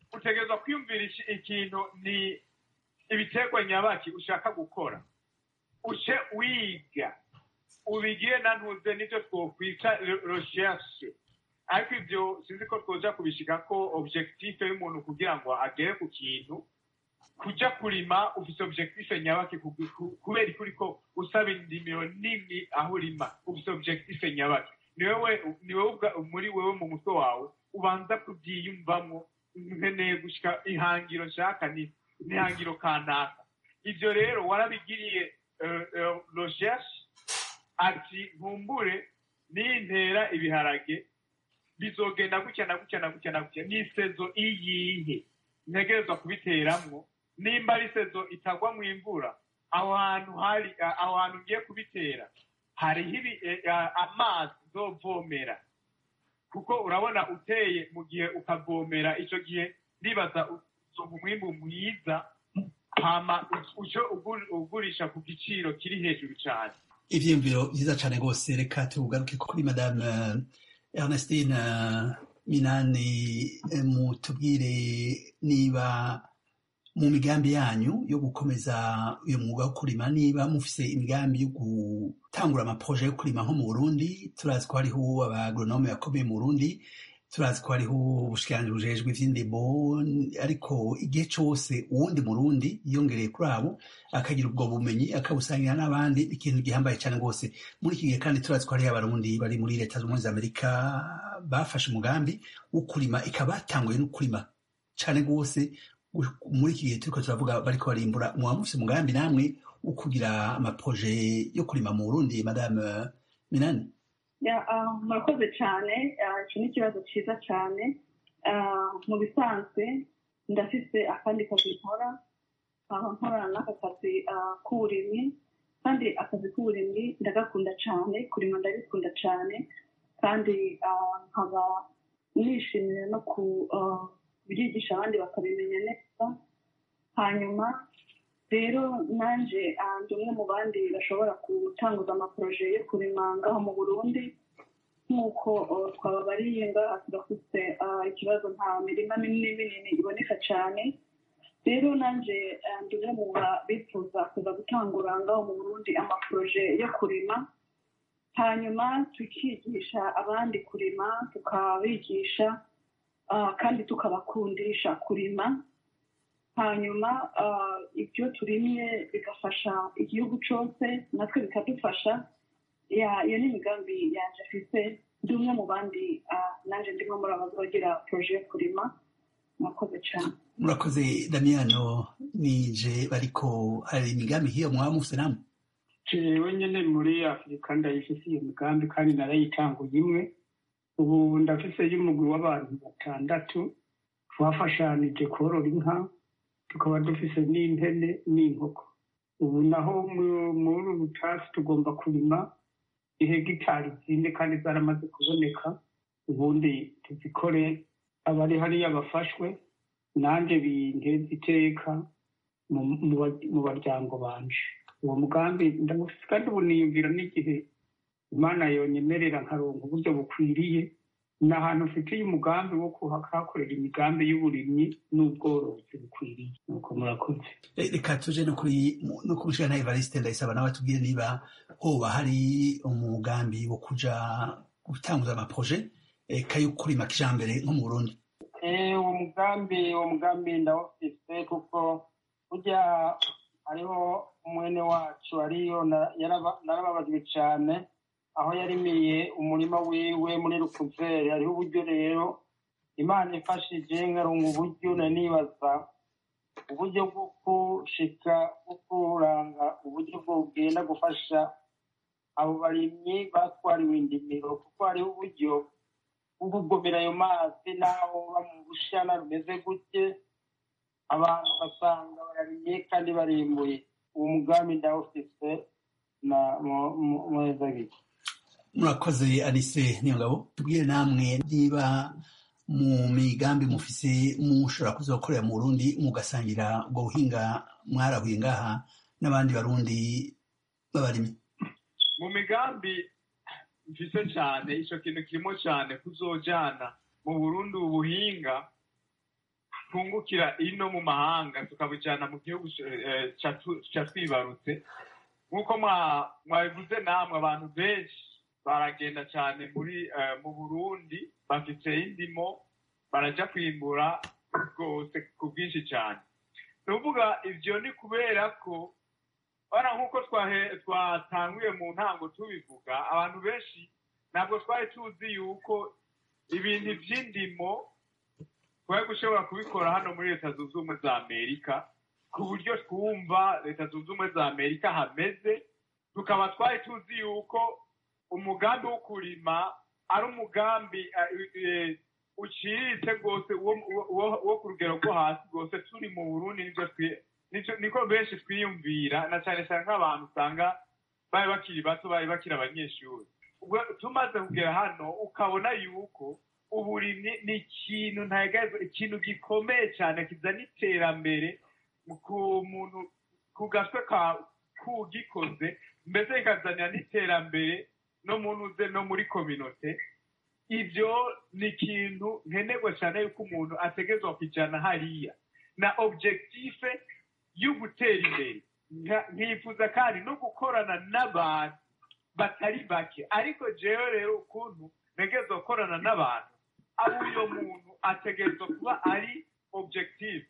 utegerezwa kwiyumvira ikintu ni ibiterwa nyabaki ushaka gukora uce wiga ubigire nantuze n'ibyo twokwita recherche ariko ibyo sinzi ko twoja kubishika ko objectif y'umuntu kugira ngo agere ku kintu kuja kurima ufise objectif nyabaki kubera ikuri ko usaba indimiro nini aho urima ufise objectif nyabaki niwewe niwewe muri wewe mu mutwe wawe ubanza kubyiyumvamo nkeneye gushika ihangiro nshaka ni ihangiro kanaka ivyo rero warabigiriye recherche ati nkumbure nintera ibiharage bizogenda gutya na gutya na gutya na gutya ni sezo iyihe ntegerezwa kubiteramwo nimba ari sezo itagwa mu imvura aho hantu hari aho hantu ngiye kubitera hariho amazi uzovomera kuko urabona uteye mu gihe ukavomera ico gihe nibaza umwimbu mwiza hama uco ugurisha ku giciro kiri hejuru cyane. Ivyiyumviro vyiza cane rwose, reka tugaruke kuri madame Ernestine Minani, mutubwire niba mu migambi yanyu yo gukomeza uyu mwuga wo kurima niba mufise imigambi yo gutangura amaproje yo kurima nko mu Burundi. Turazi ko hariho abagronome bakomeye mu Burundi, turazi ko hariho ubushikiranganji bujejwe ivy'indimo, ariko igihe cose uwundi Murundi yiyongereye kuri abo akagira ubwo bumenyi akabusangira n'abandi, ikintu gihambaye cane rwose muri iki gihe. Kandi turazi ko hariho abarundi bari muri leta z'ubumwe za Amerika bafashe umugambi wo kurima, ikabatanguye no kurima cane rwose. Muri iki gihe turiko turavuga bariko barimbura, mwaba mufise umugambi namwe wo kugira amaproje yo kurima mu Burundi, madame Minani? murakoze cyane, iki ni ikibazo cyiza cyane. Mu bisanzwe ndafise akandi kazi nkora, nkorana n'aka kazi k'uburimyi, kandi akazi k'uburimyi ndagakunda cyane, kurima ndabikunda cyane, kandi nkaba nishimira no kubyigisha abandi bakabimenya neza. hanyuma rero nanje ndi umwe mu bandi bashobora gutanguza amaproje yo kurima ngaho mu Burundi, nk'uko twababariye ngaha tudafite ikibazo nta mirima minini minini iboneka cyane. rero nanje ndi umwe mu bifuza kuza gutangura ngaho mu Burundi amaproje yo kurima, hanyuma tukigisha abandi kurima, tukabigisha kandi tukabakundisha kurima. hanyuma ibyo turimye bigafasha igihugu cyose, natwe bikadufasha. iyo ni imigambi yanje afise, ndi umwe mu bandi naje ndimo muri abazogira proje yo kurima. murakoze cyane. Murakoze Damiano nije, bariko hari imigambi hiyo mwaba mufise namwe? jewe nyene muri Afurika ndayifise iyo migambi kandi narayitanguye imwe. ubu ndafise y'umugwi w'abantu batandatu twafashanije korora inka, tukaba dufise n'impene n'inkoko. ubu naho muri ubu tasi tugomba kurima ihegitari zine kandi zaramaze kuboneka, ubundi tuzikore abari hariya bafashwe, nanjye binteza iteka mu baryango banje. uwo mugambi ndamufise kandi ubu niyumvira n'igihe Imana yonyemerera nkaronka uburyo bukwiriye, n'ahantu ufitiye umugambi wo kuhakorera imigambi y'uburimyi n'ubworozi bukwiriye. nuko murakoze. Reka tuje no kuri no kubishira na Evariste Ndayisaba, nawe tubwire niba hoba hari umugambi wo kuja gutanguza amaproje kayo kurima kijambere nko mu Burundi. Eh uwo mugambi uwo mugambi ndawufise kuko burya hariho umwene wacu ariyo narababajwe cyane aho yarimiye umurima wiwe muri Rukuzere. hariho uburyo rero Imana ifashije nkaronka uburyo nanibaza uburyo bwo gushika bwo kuranga uburyo bwo kugenda gufasha abo barimyi batwariwe indimiro, kuko hariho uburyo bwo kugomera ayo mazi n'aho bamubushana rumeze gutye abantu basanga bararimye kandi barimbuye. uwo mugambi ndawufise na mweza biki. Murakoze Alice Niyongabo, tubwire namwe niba mu migambi mufise mushobora kuzokorera mu Burundi mugasangira ubwo buhinga mwarahuye ngaha n'abandi barundi b'abarimyi. Mu migambi mfise cyane ico kintu kirimo cyane kuzojana mu Burundi ubuhinga twungukira ino mu mahanga tukabijana mu gihugu ca twibarutse. Nk'uko mwabivuze namwe, abantu benshi baragenda cyane muri mu Burundi bafite indimo, baraja kwimbura rwose ku bwinshi cyane. Ni ukuvuga ivyo ni kubera ko bara nk'uko twatanguye mu ntango tubivuga, abantu benshi ntabwo twari tuzi yuko ibintu vy'indimo twari gushobora kubikora hano muri Leta Zunze Ubumwe za Amerika, ku buryo twumva Leta Zunze Ubumwe za Amerika hameze. Tukaba twari tuzi yuko umugambi wo kurima ari umugambi uciriritse rwose wo ku rugero rwo hasi rwose. Turi mu Burundi niko benshi twiyumvira, na cyane cyane nk'abantu usanga bari bakiri bato, bari bakiri abanyeshuri. Tumaze kugera hano ukabona yuko uburimyi ni ikintu ntagaze, ikintu gikomeye cyane kizana iterambere ku muntu, ku gatwe kugikoze, mbese kikazanira n'iterambere no munuze no muri kominote. Ivyo ni ikintu nkenerwa cyane yuko umuntu ategerezwa kujana hariya na objective yo gutera imbere. Nkifuza kandi no gukorana n'abantu batari bake, ariko jewe rero ukuntu ntegerezwa gukorana n'abantu, abo uyo muntu ategerezwa kuba ari objective,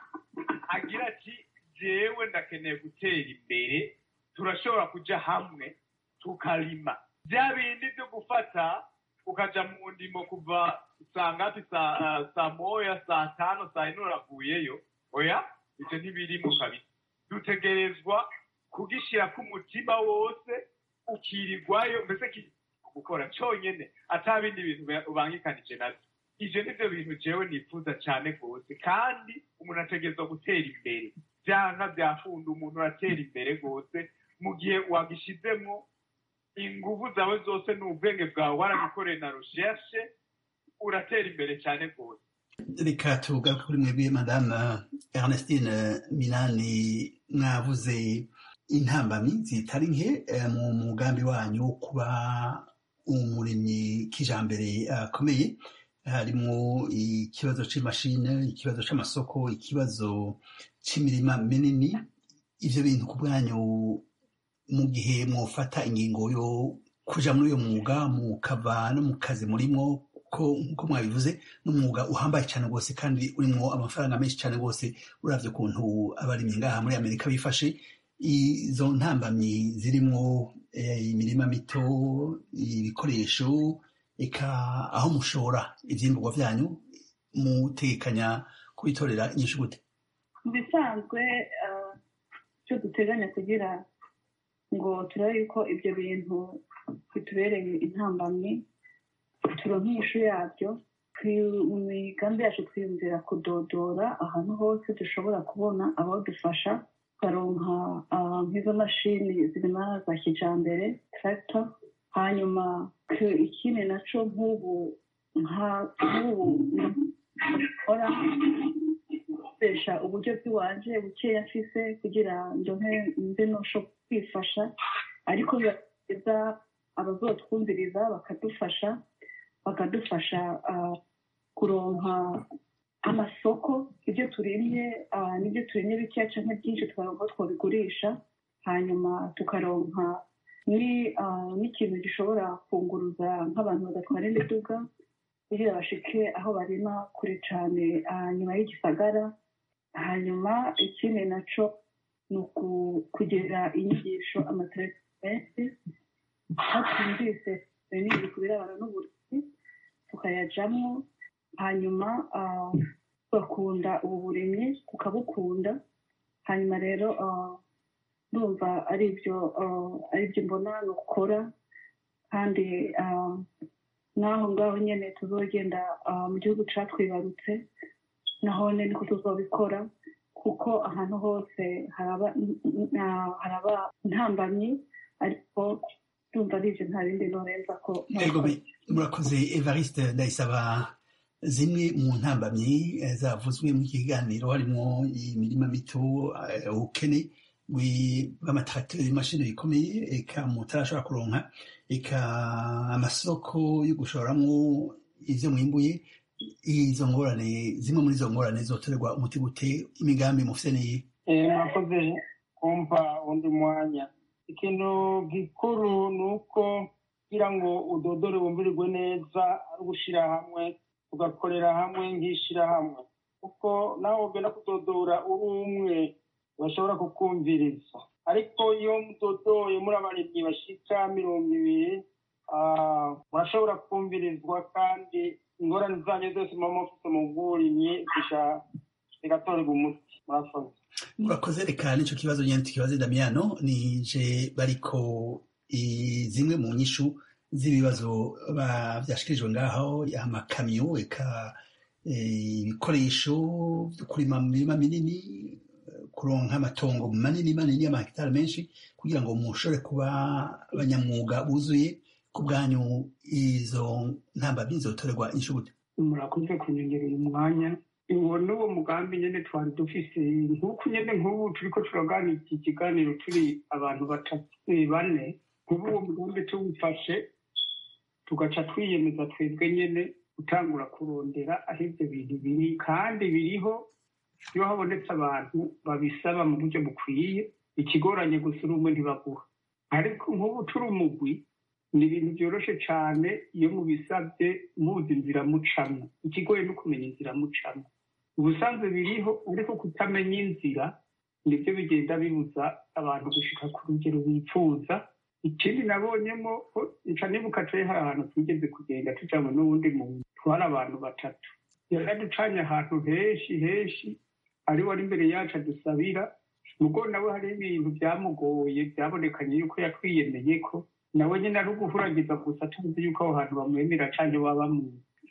agira ati jewe ndakeneye gutera imbere, turashobora kuja hamwe tukarima. Bya bindi byo gufata ukaja mu ndimo kuva saa ngapi, saa moya, saa tano, saa ine uravuyeyo, oya, ivyo ntibirimo kabisa. Dutegerezwa kugishira ku mutima wose, ukirirwayo, mbese gukora cyonyene ata bindi bintu ubangikanije navyo. Ivyo nivyo bintu jewe nifuza cyane rwose, kandi umuntu ategerezwa gutera imbere. Vyanka vyafunda umuntu aratera imbere rwose mu gihe wagishizemwo inguvu zawe zose n'ubwenge bwawe warabikoreye na recherche, uratera imbere cyane rwose. Reka tugaruke kuri mwebwe Madame Ernestine Minani, mwavuze intambamyi zitari nke mu mugambi wanyu wo kuba umurimyi kijambere akomeye. Harimo ikibazo c'imashine, ikibazo c'amasoko, ikibazo c'imirima minini. Ivyo bintu ku bwanyu, mu gihe mwofata ingingo yo kuja muri uyo mwuga mukava no mu kazi murimo, ko nkuko mwabivuze n'umwuga uhambaye cyane rwose kandi urimwo amafaranga menshi cyane rwose, uravye ukuntu abarimyi ngaha muri Amerika bifashe, izo ntambamyi zirimwo imirima mito, ibikoresho, eka aho mushora ivyimburwa vyanyu, mutekanya kubitorera inyishu gute? Mu bisanzwe icyo duteganya kugira ngo turabe yuko ibyo bintu bitubereye intambamyi turonka inyishu yabyo, mu migambi yacu twiyumvira kudodora ahantu hose dushobora kubona abadufasha, tukaronka nk'izo mashini zirima za kijambere, tractor. Hanyuma ikindi naco nk'ubu nk'ubu nkora gukoresha uburyo bw'iwanje bukeya mfise kugira ndonke mbe nosho kwifasha, ariko biza abazotwumviriza bakadufasha bakadufasha kuronka amasoko, ibyo turimye n'ibyo turimye bikeya canke byinshi tukaronka twabigurisha, hanyuma tukaronka n'ikintu gishobora kunguruza nk'abantu bagatwara imiduga kugira bashike aho barima kure cane nyuma y'igisagara. Hanyuma ikindi naco ni kugira inyigisho amateresi menshi, aho twumvise ibintu ku birebana n'uburimyi tukayajamwo, hanyuma tugakunda ubu burimyi tukabukunda. Hanyuma rero ndumva ari ibyo ari byo mbona nukora, kandi naho ngaho nyene tuzogenda mu gihugu catwibarutse nahone niko tuzobikora, kuko ahantu hose haraba haraba intambamyi, ariko ndumva ari ivyo nta bindi norenza ko. Murakoze. Evariste Ndayisaba, zimwe mu ntambamyi zavuzwe mu kiganiro harimo imirima mito, ubukene bw'amatracteur, imashini bikomeye, eka mutarashobora kuronka, eka amasoko yo gushoramwo ivyo mwimbuye, izo ngorane zimwe muri izo ngorane zotorerwa umuti gute imigambi mufite niyi mwakoze kumpa undi mwanya ikintu gikuru ni uko kugira ngo udodore wumvirirwe neza ari ugushyira hamwe tugakorera hamwe nk'ishyirahamwe kuko nawe ugenda kudodora uri umwe bashobora kukumviriza ariko iyo mudodoye muri abarimyi bashika mirongo ibiri murashobora kumvirizwa kandi ingorane zanyu zose muba mufite mu bw'uburimyi zigatorerwa umuti murakoze murakoze reka nicyo kibazo nyine tukibaze Damiyano nije bariko zimwe mu nyishu z'ibibazo byashikirijwe ngaho amakamyo eka ibikoresho byo kurima mu mirima minini kuronka amatongo manini manini y'amahegitari menshi kugira ngo mushobore kuba abanyamwuga buzuye ku bwanyu izo ntambamyi zotorerwa inshuti murakoze kunyongera uyu mwanya uwo n'uwo mugambi nyine twari dufise nk'uko nyine nk'ubu turiko turaganira iki kiganiro turi abantu batatu bane nk'ubu uwo mugambi tuwufashe tugaca twiyemeza twebwe nyine gutangura kurondera aho ibyo bintu biri kandi biriho iyo habonetse abantu babisaba mu buryo bukwiye ikigoranye gusa urumwe ntibaguha ariko nk'ubu turi umugwi ni ibintu byoroshe cyane iyo mubisabye muzi inzira mucamo ikigoye no kumenya inzira mucamo ubusanzwe biriho ariko kutamenya inzira nibyo bigenda bibuza abantu gushika ku rugero bifuza ikindi nabonyemo nca nibuka turi hari ahantu twigeze kugenda tujanywe n'uwundi muntu twari abantu batatu yaraducanye ahantu henshi henshi ari wari imbere yacu adusabira ubwo nawe hari ibintu byamugoye byabonekanye yuko yatwiyemeye ko nawe nyine ari uguhuragiza gusa tuzi yuko aho hantu bamwemera cyane baba mu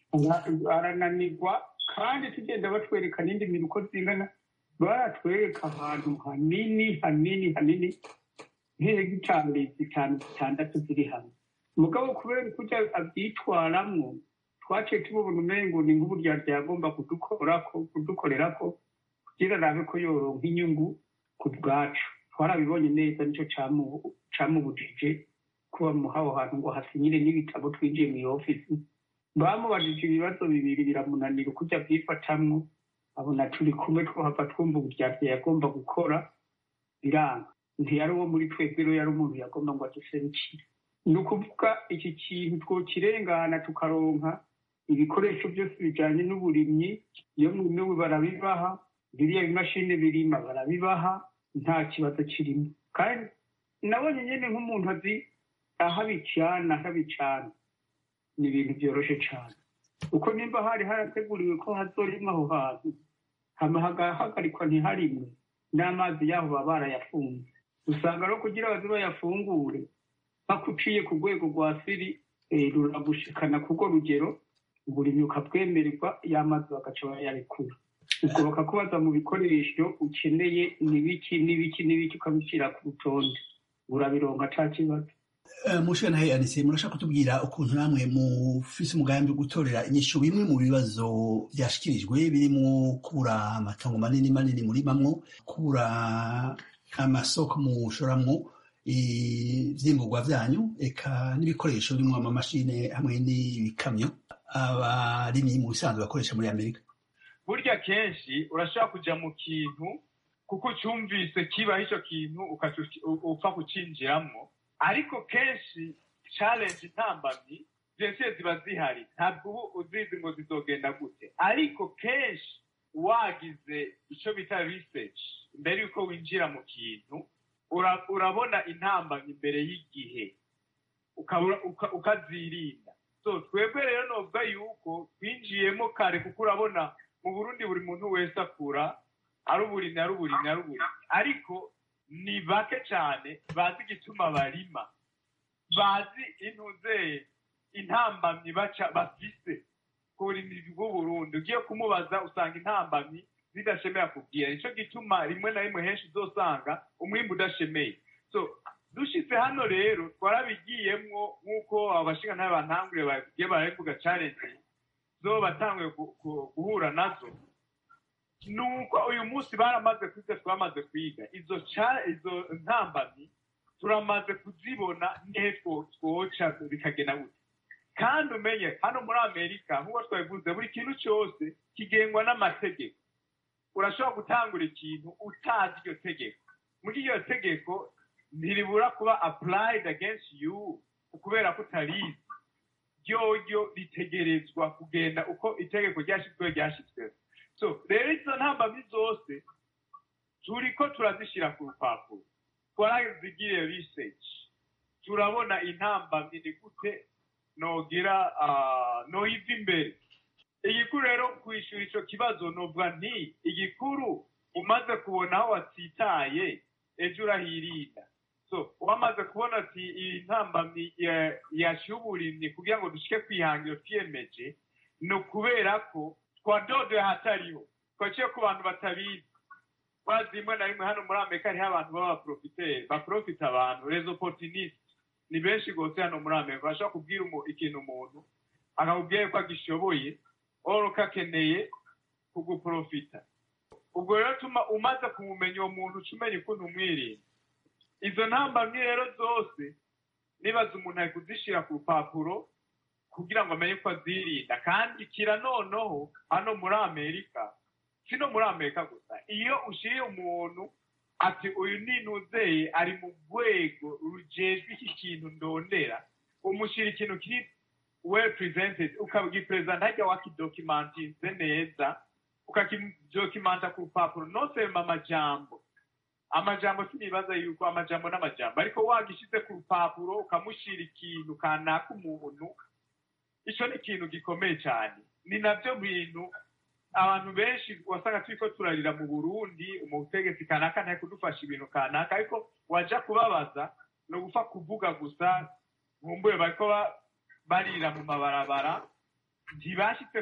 arananirwa kandi tugenda batwereka n'indi mirimo uko zingana baratwereka ahantu hanini hanini hanini nk'hegitari zitanu zitandatu ziri hamwe mugabo kubera kujya abyitwaramwo twaciye tumubona umengo ni nk'uburyo ryagomba kudukorako kudukorerako kugira nabe ko yoronka inyungu ku bwacu twarabibonye neza nicyo camubujije kuba muhaho hantu ngo hasinyire n'ibitabo twinjiye mu ofisi bamubajije ibibazo bibiri biramunanira kujya byifatamwo abona turi kumwe twohava twumva uburyarya yagomba gukora biranga ntiyari uwo muri twebwe rero yari umuntu yagomba ngo aduserukire ni ukuvuga iki kintu twokirengana tukaronka ibikoresho byose bijanye n'uburimyi iyo mwimewe barabibaha biriya bimashini birima barabibaha nta kibazo kirimo kandi nabonye nyine nk'umuntu azi aho abicana aho abicana ni ibintu byoroshe cyane uko nimba hari harateguriwe ko hazorima aho hantu hama hagahagarikwa ntiharimwe n'amazi yaho baba barayafunze usanga no kugira baze bayafungure bakuciye ku rwego rwa siri ruragushikana kuko rugero uburimyi ukabwemererwa y'amazi bagaca bayarekura ubwo bakakubaza mu bikoresho ukeneye n'ibiki n'ibiki n'ibiki ukabishyira ku rutonde urabironka nta kibazo mushira nahe Anise murashaka kutubwira ukuntu namwe mufise umugambi wo gutorera inyishu bimwe mu bibazo byashikirijwe birimo kubura amatongo manini manini muri bamwo kubura amasoko mushoramwo ivyimburwa vyanyu eka n'ibikoresho birimo amamashine hamwe n'ibikamyo abarimyi mu bisanzwe bakoresha muri Amerika burya kenshi urashaka kuja mu kintu kuko cyumvise kiba ico kintu upfa kucinjiramwo ariko kenshi challenge intambamyi zese ziba zihari ntabwo ubu uzizi ngo zizogenda gute ariko kenshi wagize icyo bita research mbere yuko winjira mu kintu urabona intambamyi imbere y'igihe ukazirinda so twebwe rero novuga yuko twinjiyemo kare kuko urabona mu Burundi buri muntu wese akura ari uburimyi ari uburimyi ari uburimyi ariko ni bake cyane bazi igituma barima bazi intuze intambamyi baca bafise ku burimyi bw'Uburundi ugiye kumubaza usanga intambamyi zidashemeye kubwira nico gituma rimwe na rimwe henshi uzosanga umwimbu udashemeye so dushitse hano rero twarabigiyemwo nk'uko abashinga ntabe bantangure bagiye baravuga challenge zo batanguye guhura nazo nuko uyu munsi baramaze kwiga twamaze kwiga izo izo ntambamyi turamaze kuzibona nehe twoca bikagena gute kandi umenye hano muri amerika nk'uko twabivuze buri kintu cyose kigengwa n'amategeko. Urashobora gutangura ikintu utazi iryo tegeko, muri iryo tegeko ntiribura kuba applied against you kubera ko utarizi. Ryoryo ritegerezwa kugenda uko itegeko ryashyizweho ryashyizweho. So rero izo ntambamyi zose turiko turazishyira ku rupapuro, twarazigiriye research, turabona intambamyi ni gute nogira uh, noyiva imbere. Igikuru rero kwishura ico kibazo novuga nti igikuru umaze kubona aho watsitaye ejo urahirinda. So wamaze kubona ati iyi ntambamyi yashyuburimye kugira ngo dushike kwihangiro twiyemeje, no kubera ko twadodoye hatariho, twaciye ku bantu batabizi. Bazi rimwe na rimwe hano muri Amerika hariho abantu baba profiteri baprofita abantu, les opportunistes ni benshi gose hano muri Amerika. Bashaka kubwira ikintu umuntu akakubwira ko agishoboye oro kakeneye kuguprofita. Ubwo rero tuma umaze kumumenya uwo muntu ucumenye ukuntu umwirinda. Izo ntambamyi rero zose nibaza umuntu ari kuzishira ku rupapuro kugira ngo amenye ko azirinda. Kandi kira noneho hano muri Amerika, sino muri Amerika gusa, iyo ushiriye umuntu ati uyu ninuzeye ari mu rwego rujejwe iki kintu ndondera, umushira ikintu kiri well presented, ukagipresenta hajya wakidokimantinze neza, ukakidokimanta ku rupapuro, no sema amajambo. Amajambo sinibaza yuko amajambo n'amajambo, ariko wagishize ku rupapuro ukamushira ikintu kanaka umuntu, ico ni ikintu gikomeye cyane. Ni navyo bintu abantu benshi wasanga turiko turarira mu Burundi, umutegetsi kanaka ntaye kudufasha ibintu kanaka, ariko waja kubabaza no gufa kuvuga gusa, nkumbuye bariko barira mu mabarabara, ntibashitse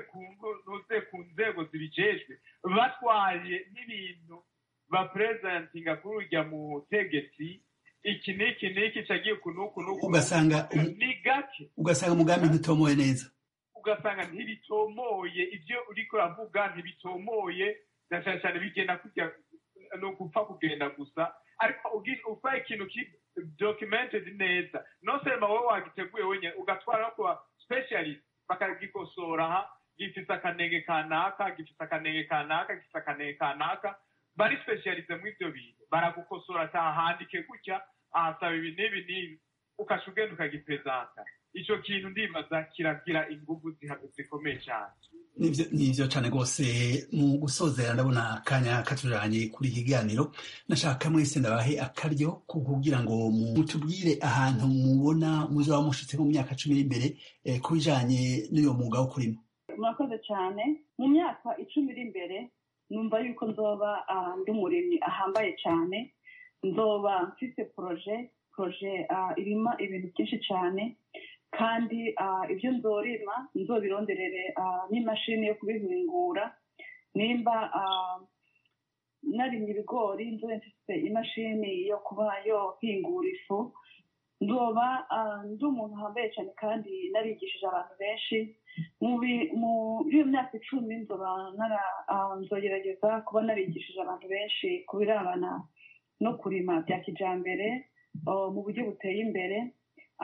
ku nzego zibijejwe, batwaye n'ibintu bapresentinga kuri urya mutegetsi, iki niki niki cagiye kunuku nuku, ugasanga ni gake, ugasanga umugambi ntitomoye neza, ugasanga ntibitomoye ibyo uriko uravuga, ntibitomoye cyane cyane bigenda kujya no gupfa kugenda gusa. Ariko ufaye ikintu ki documented neza, no sema wowe wagiteguye wenye ugatwara kwa specialist bakagikosora, ha gifite akanenge kanaka, gifite akanenge kanaka, gifite akanenge kanaka, bari specialiste mu ibyo bintu, baragukosora atahandike gutya, ahasaba ibi n'ibi n'ibi, ukashugenda ukagipresenta. Ico kintu ndibaza kiragira ingufu zikomeye cyane. Nivyo nivyo cyane gose. Mu gusozera ndabona akanya katujanye kuri ikiganiro, nashaka mwese ndabahe akaryo kugira ngo mutubwire ahantu mubona muzaba mushitse mu myaka cumi imbere eh, kubijanye n'uyo mwuga wo kurima. Murakoze cyane. Mu myaka icumi iri imbere numva yuko nzoba ndi umurimyi ahambaye cyane, nzoba mfise projet projet irima ibintu byinshi cyane, kandi ibyo nzorima nzobironderere n'imashini yo kubihingura. Nimba narimye ibigori, nzobe mfise imashini yo kuba yohingura ifu. Nzoba ndi umuntu ahambaye cyane kandi narigishije abantu benshi. Muri iyo myaka icumi nzoba nzogerageza kuba narigishije abantu benshi ku birebana no kurima bya kijambere mu buryo buteye imbere.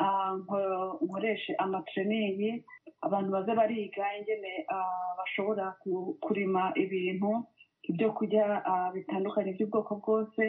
Nkoreshe amatraining, abantu baze bariga ingene bashobora kurima ibintu, ibyo kurya bitandukanye by'ubwoko bwose,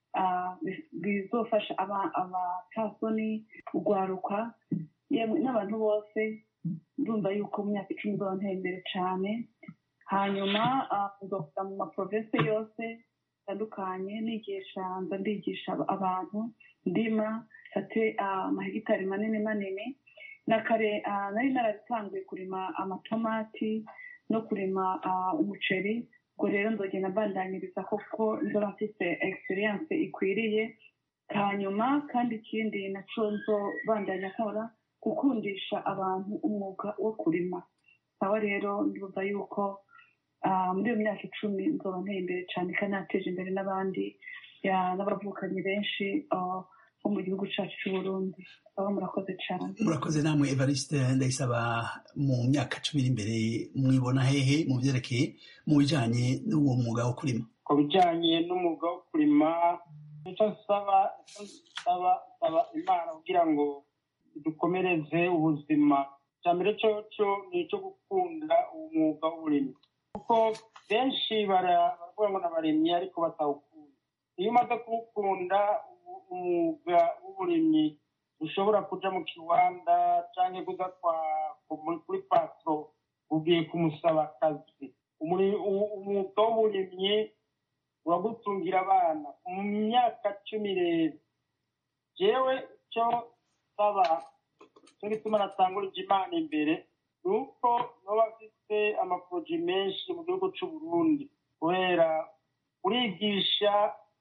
bizofasha abapfasoni, urwaruka, n'abantu bose. Ndumva yuko mu myaka icumi nzoba nteye imbere cyane. Hanyuma nzoza mu maprovinsi yose atandukanye nigisha, nza ndigisha abantu ndima, fate amahegitari manini manini. Na kare nari narabitanguye kurima amatomati no kurima umuceri, ubwo rero nzogenda mbandanyiriza kuko nzoba mfise experience ikwiriye. Hanyuma kandi ikindi naco nzobandanya nkora gukundisha abantu umwuga wo kurima. Aho rero ndumva yuko muri iyo myaka icumi nzoba nteye imbere cyane kandi nateje imbere n'abandi n'abavukanyi benshi bo mu gihugu cyacu cy'u Burundi. Aba murakoze cyane. Murakoze namwe Evariste Ndayisaba. Mu myaka cumi imbere mwibona hehe mu byerekeye mu bijanye n'uwo mwuga wo kurima? Ku bijanye n'umwuga wo kurima, nicyo nsaba nsaba Imana kugira ngo dukomereze ubuzima icya mbere cyo ni icyo gukunda umwuga w'uburimyi, kuko benshi baravuga ngo n'abarimyi ariko batawukunda. Iyo umaze kuwukunda umwuga w'uburimyi ushobora kuja mu kiwanda canke kuza kuri patro ugiye kumusaba akazi. Umwuga w'uburimyi uragutungira abana mu myaka cumi rero. Jewe cyo saba cyo gituma natangurije Imana imbere nuko noba mfise amaporoje menshi mu gihugu c'u Burundi, kubera urigisha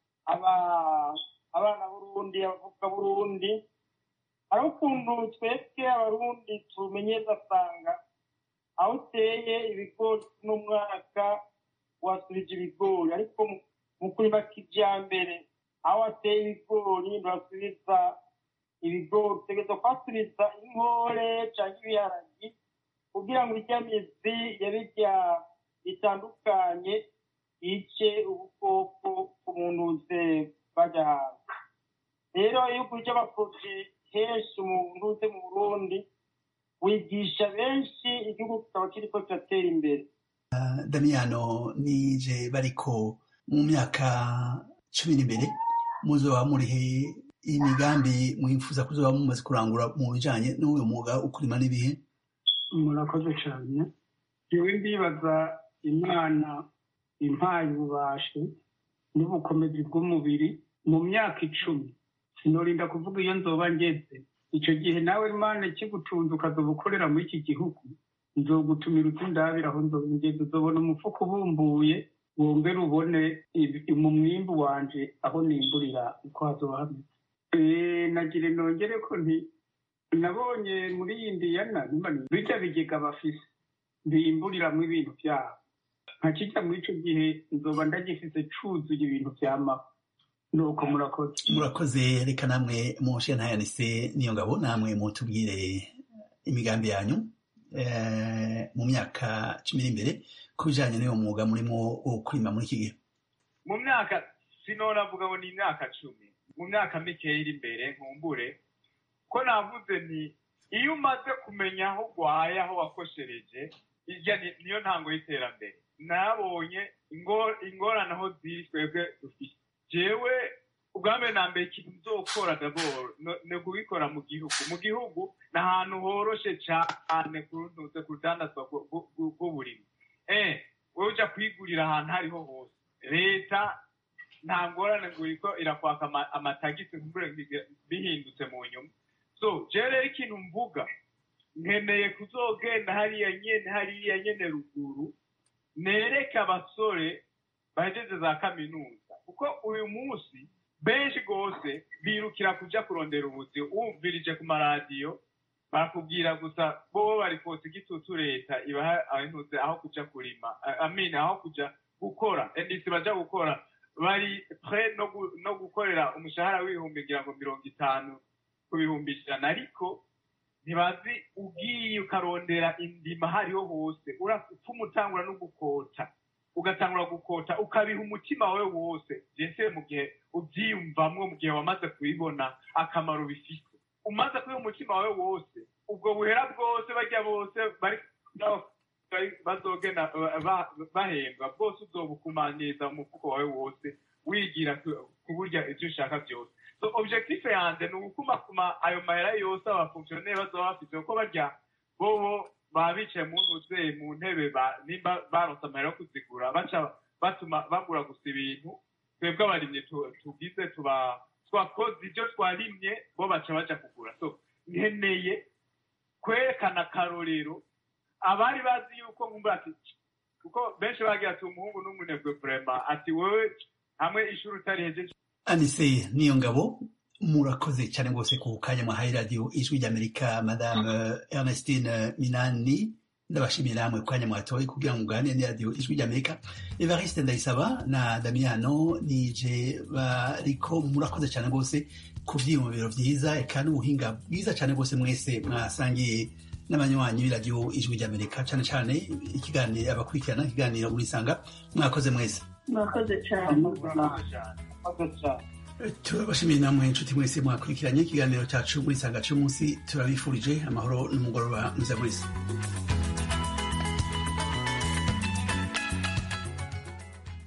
abana b'Urundi, abavuka Burundi. Hari ukuntu twebwe abarundi tumenyeza asanga aho uteye ibigori n'umwaka wasubije ibigori, ariko mu kurima kijambere aho wateye ibigori ntibasubiza ibigori, utegerezwa kwasubiza inkore cyangwa ibiharagi kugira ngo irya mizi ya birya bitandukanye yice ubukoko ku muntu uze bajya hanze. Rero iyo ukurikije abakozi henshi umuntu uze mu Burundi wigisha benshi, igihugu kikaba kiriko kiratera imbere. Uh, Damiano nije bariko mu myaka cumi n'imbere muzoba murihe imigambi mwifuza kuzoba mumaze kurangura mu bijanye n'uyu mwuga ukurima n'ibihe? Murakoze cyane. Jewe ndibaza Imana impaye ububasha n'ubukomezi bw'umubiri mu myaka icumi, sinorinda kuvuga iyo nzoba ngeze. Icyo gihe nawe Imana ikigutunze ukazoba ukorera muri iki gihugu, nzogutumira utundabira aho nzoba ngeze, uzobona umufuko ubumbuye, wongere ubone mu mwimbu wanje aho nimburira uko hazoba hameze. Nagire nongere ko nti nabonye muri iyi Indiyana bijya bigega bafise bimburiramwo ibintu byabo, nkakijya muri icyo gihe nzoba ndagifise cuzuye ibintu vyamaho. Nuko murakoze. Murakoze. Reka namwe mushe ntayanise niyo ngabo, namwe mutubwire imigambi yanyu mu myaka cumi n'imbere ku bijanye n'uwo mwuga murimo wo kurima muri iki gihe. Mu myaka sinoravuga ngo ni imyaka cumi, mu myaka mikeya iri imbere nkumbure ko navuze ni iyo umaze kumenya aho urwaye, aho wakoshereje, irya niyo ntango y'iterambere. Nabonye ingorane aho ziri twebwe dufite. Jewe ubwambere na mbere ikintu nzokora d'abord ni kubikora mu gihugu. Mu gihugu ni ahantu horoshe cane kuruntuze ku rudandazwa rw'uburimyi. Eh, wowe uja kwigurira ahantu hariho hose. Leta nta ngorane ngo iriko irakwaka amatagisi bihindutse mu nyuma. So jewe rero ikintu mvuga, nkeneye kuzogenda hariya nyene hariya nyene ruguru, nereke abasore bahejeje za kaminuza, kuko uyu munsi benshi gose birukira kuja kurondera ubuzi. Umvirije ku maradiyo barakubwira gusa bo bari kose igitutu leta ibaha ahintuze aho kuja kurima, amina aho kuja gukora, endisi baja gukora bari pre no, no gukorera umushahara w'ibihumbi ngira ngo mirongo itanu ku bihumbi ijana, ariko ntibazi ugiye ukarondera indima hariho hose urapfuma utangura no gukota, ugatangura gukota ukabiha umutima wawe wose, jese mu gihe ubyiyumvamwo, mu gihe wamaze kubibona akamaro bifite, umaze kubiha umutima wawe wose, ubwo buhera bwose bajya bose bari bazogena bahembwa bwose uzobukumaniriza mu mufuko wawe wose, wigira kuburya ibyo ushaka byose. So objectif yanje ni ukumakuma ayo mahera yose abafonctionnaire bazoba bafite, uko barya bobo babicaye mu ntuze mu ntebe nimba baronse amahera yo kuzigura, baca batuma bagura gusa ibintu twebwe abarimye tugize tuba twakoze ibyo twarimye, bo baca baja kugura. So nkeneye kwerekana akarorero abari bazi yuko nkumva ati, kuko benshi bagira ati umuhungu n'umunebwe vraiment, ati wewe hamwe ishuri utarihejeje. Anise niyo ngabo, murakoze cyane rwose ku kanya mwahaye radio Ijwi ry'Amerika. Madame Ernestine Minani, ndabashimiye namwe ku kanya mwatoye kugira ngo muganire na radio Ijwi ry'Amerika. Evariste Ndayisaba na Damiano nije bariko, murakoze cyane rwose ku vyiyumviro vyiza eka n'ubuhinga bwiza cyane rwose mwese mwasangiye n'abanywanyi b'iradio Ijwi ry'Amerika, cyane cyane ikiganiro abakurikirana ikiganiro muri Sanga. Mwakoze mwese. Mwakoze cyane. Mwakoze cyane. turabashimiye namwe inshuti mwese mwakurikiranye ikiganiro cyacu muri sanga cy'umunsi turabifurije amahoro n'umugoroba mwiza mwese.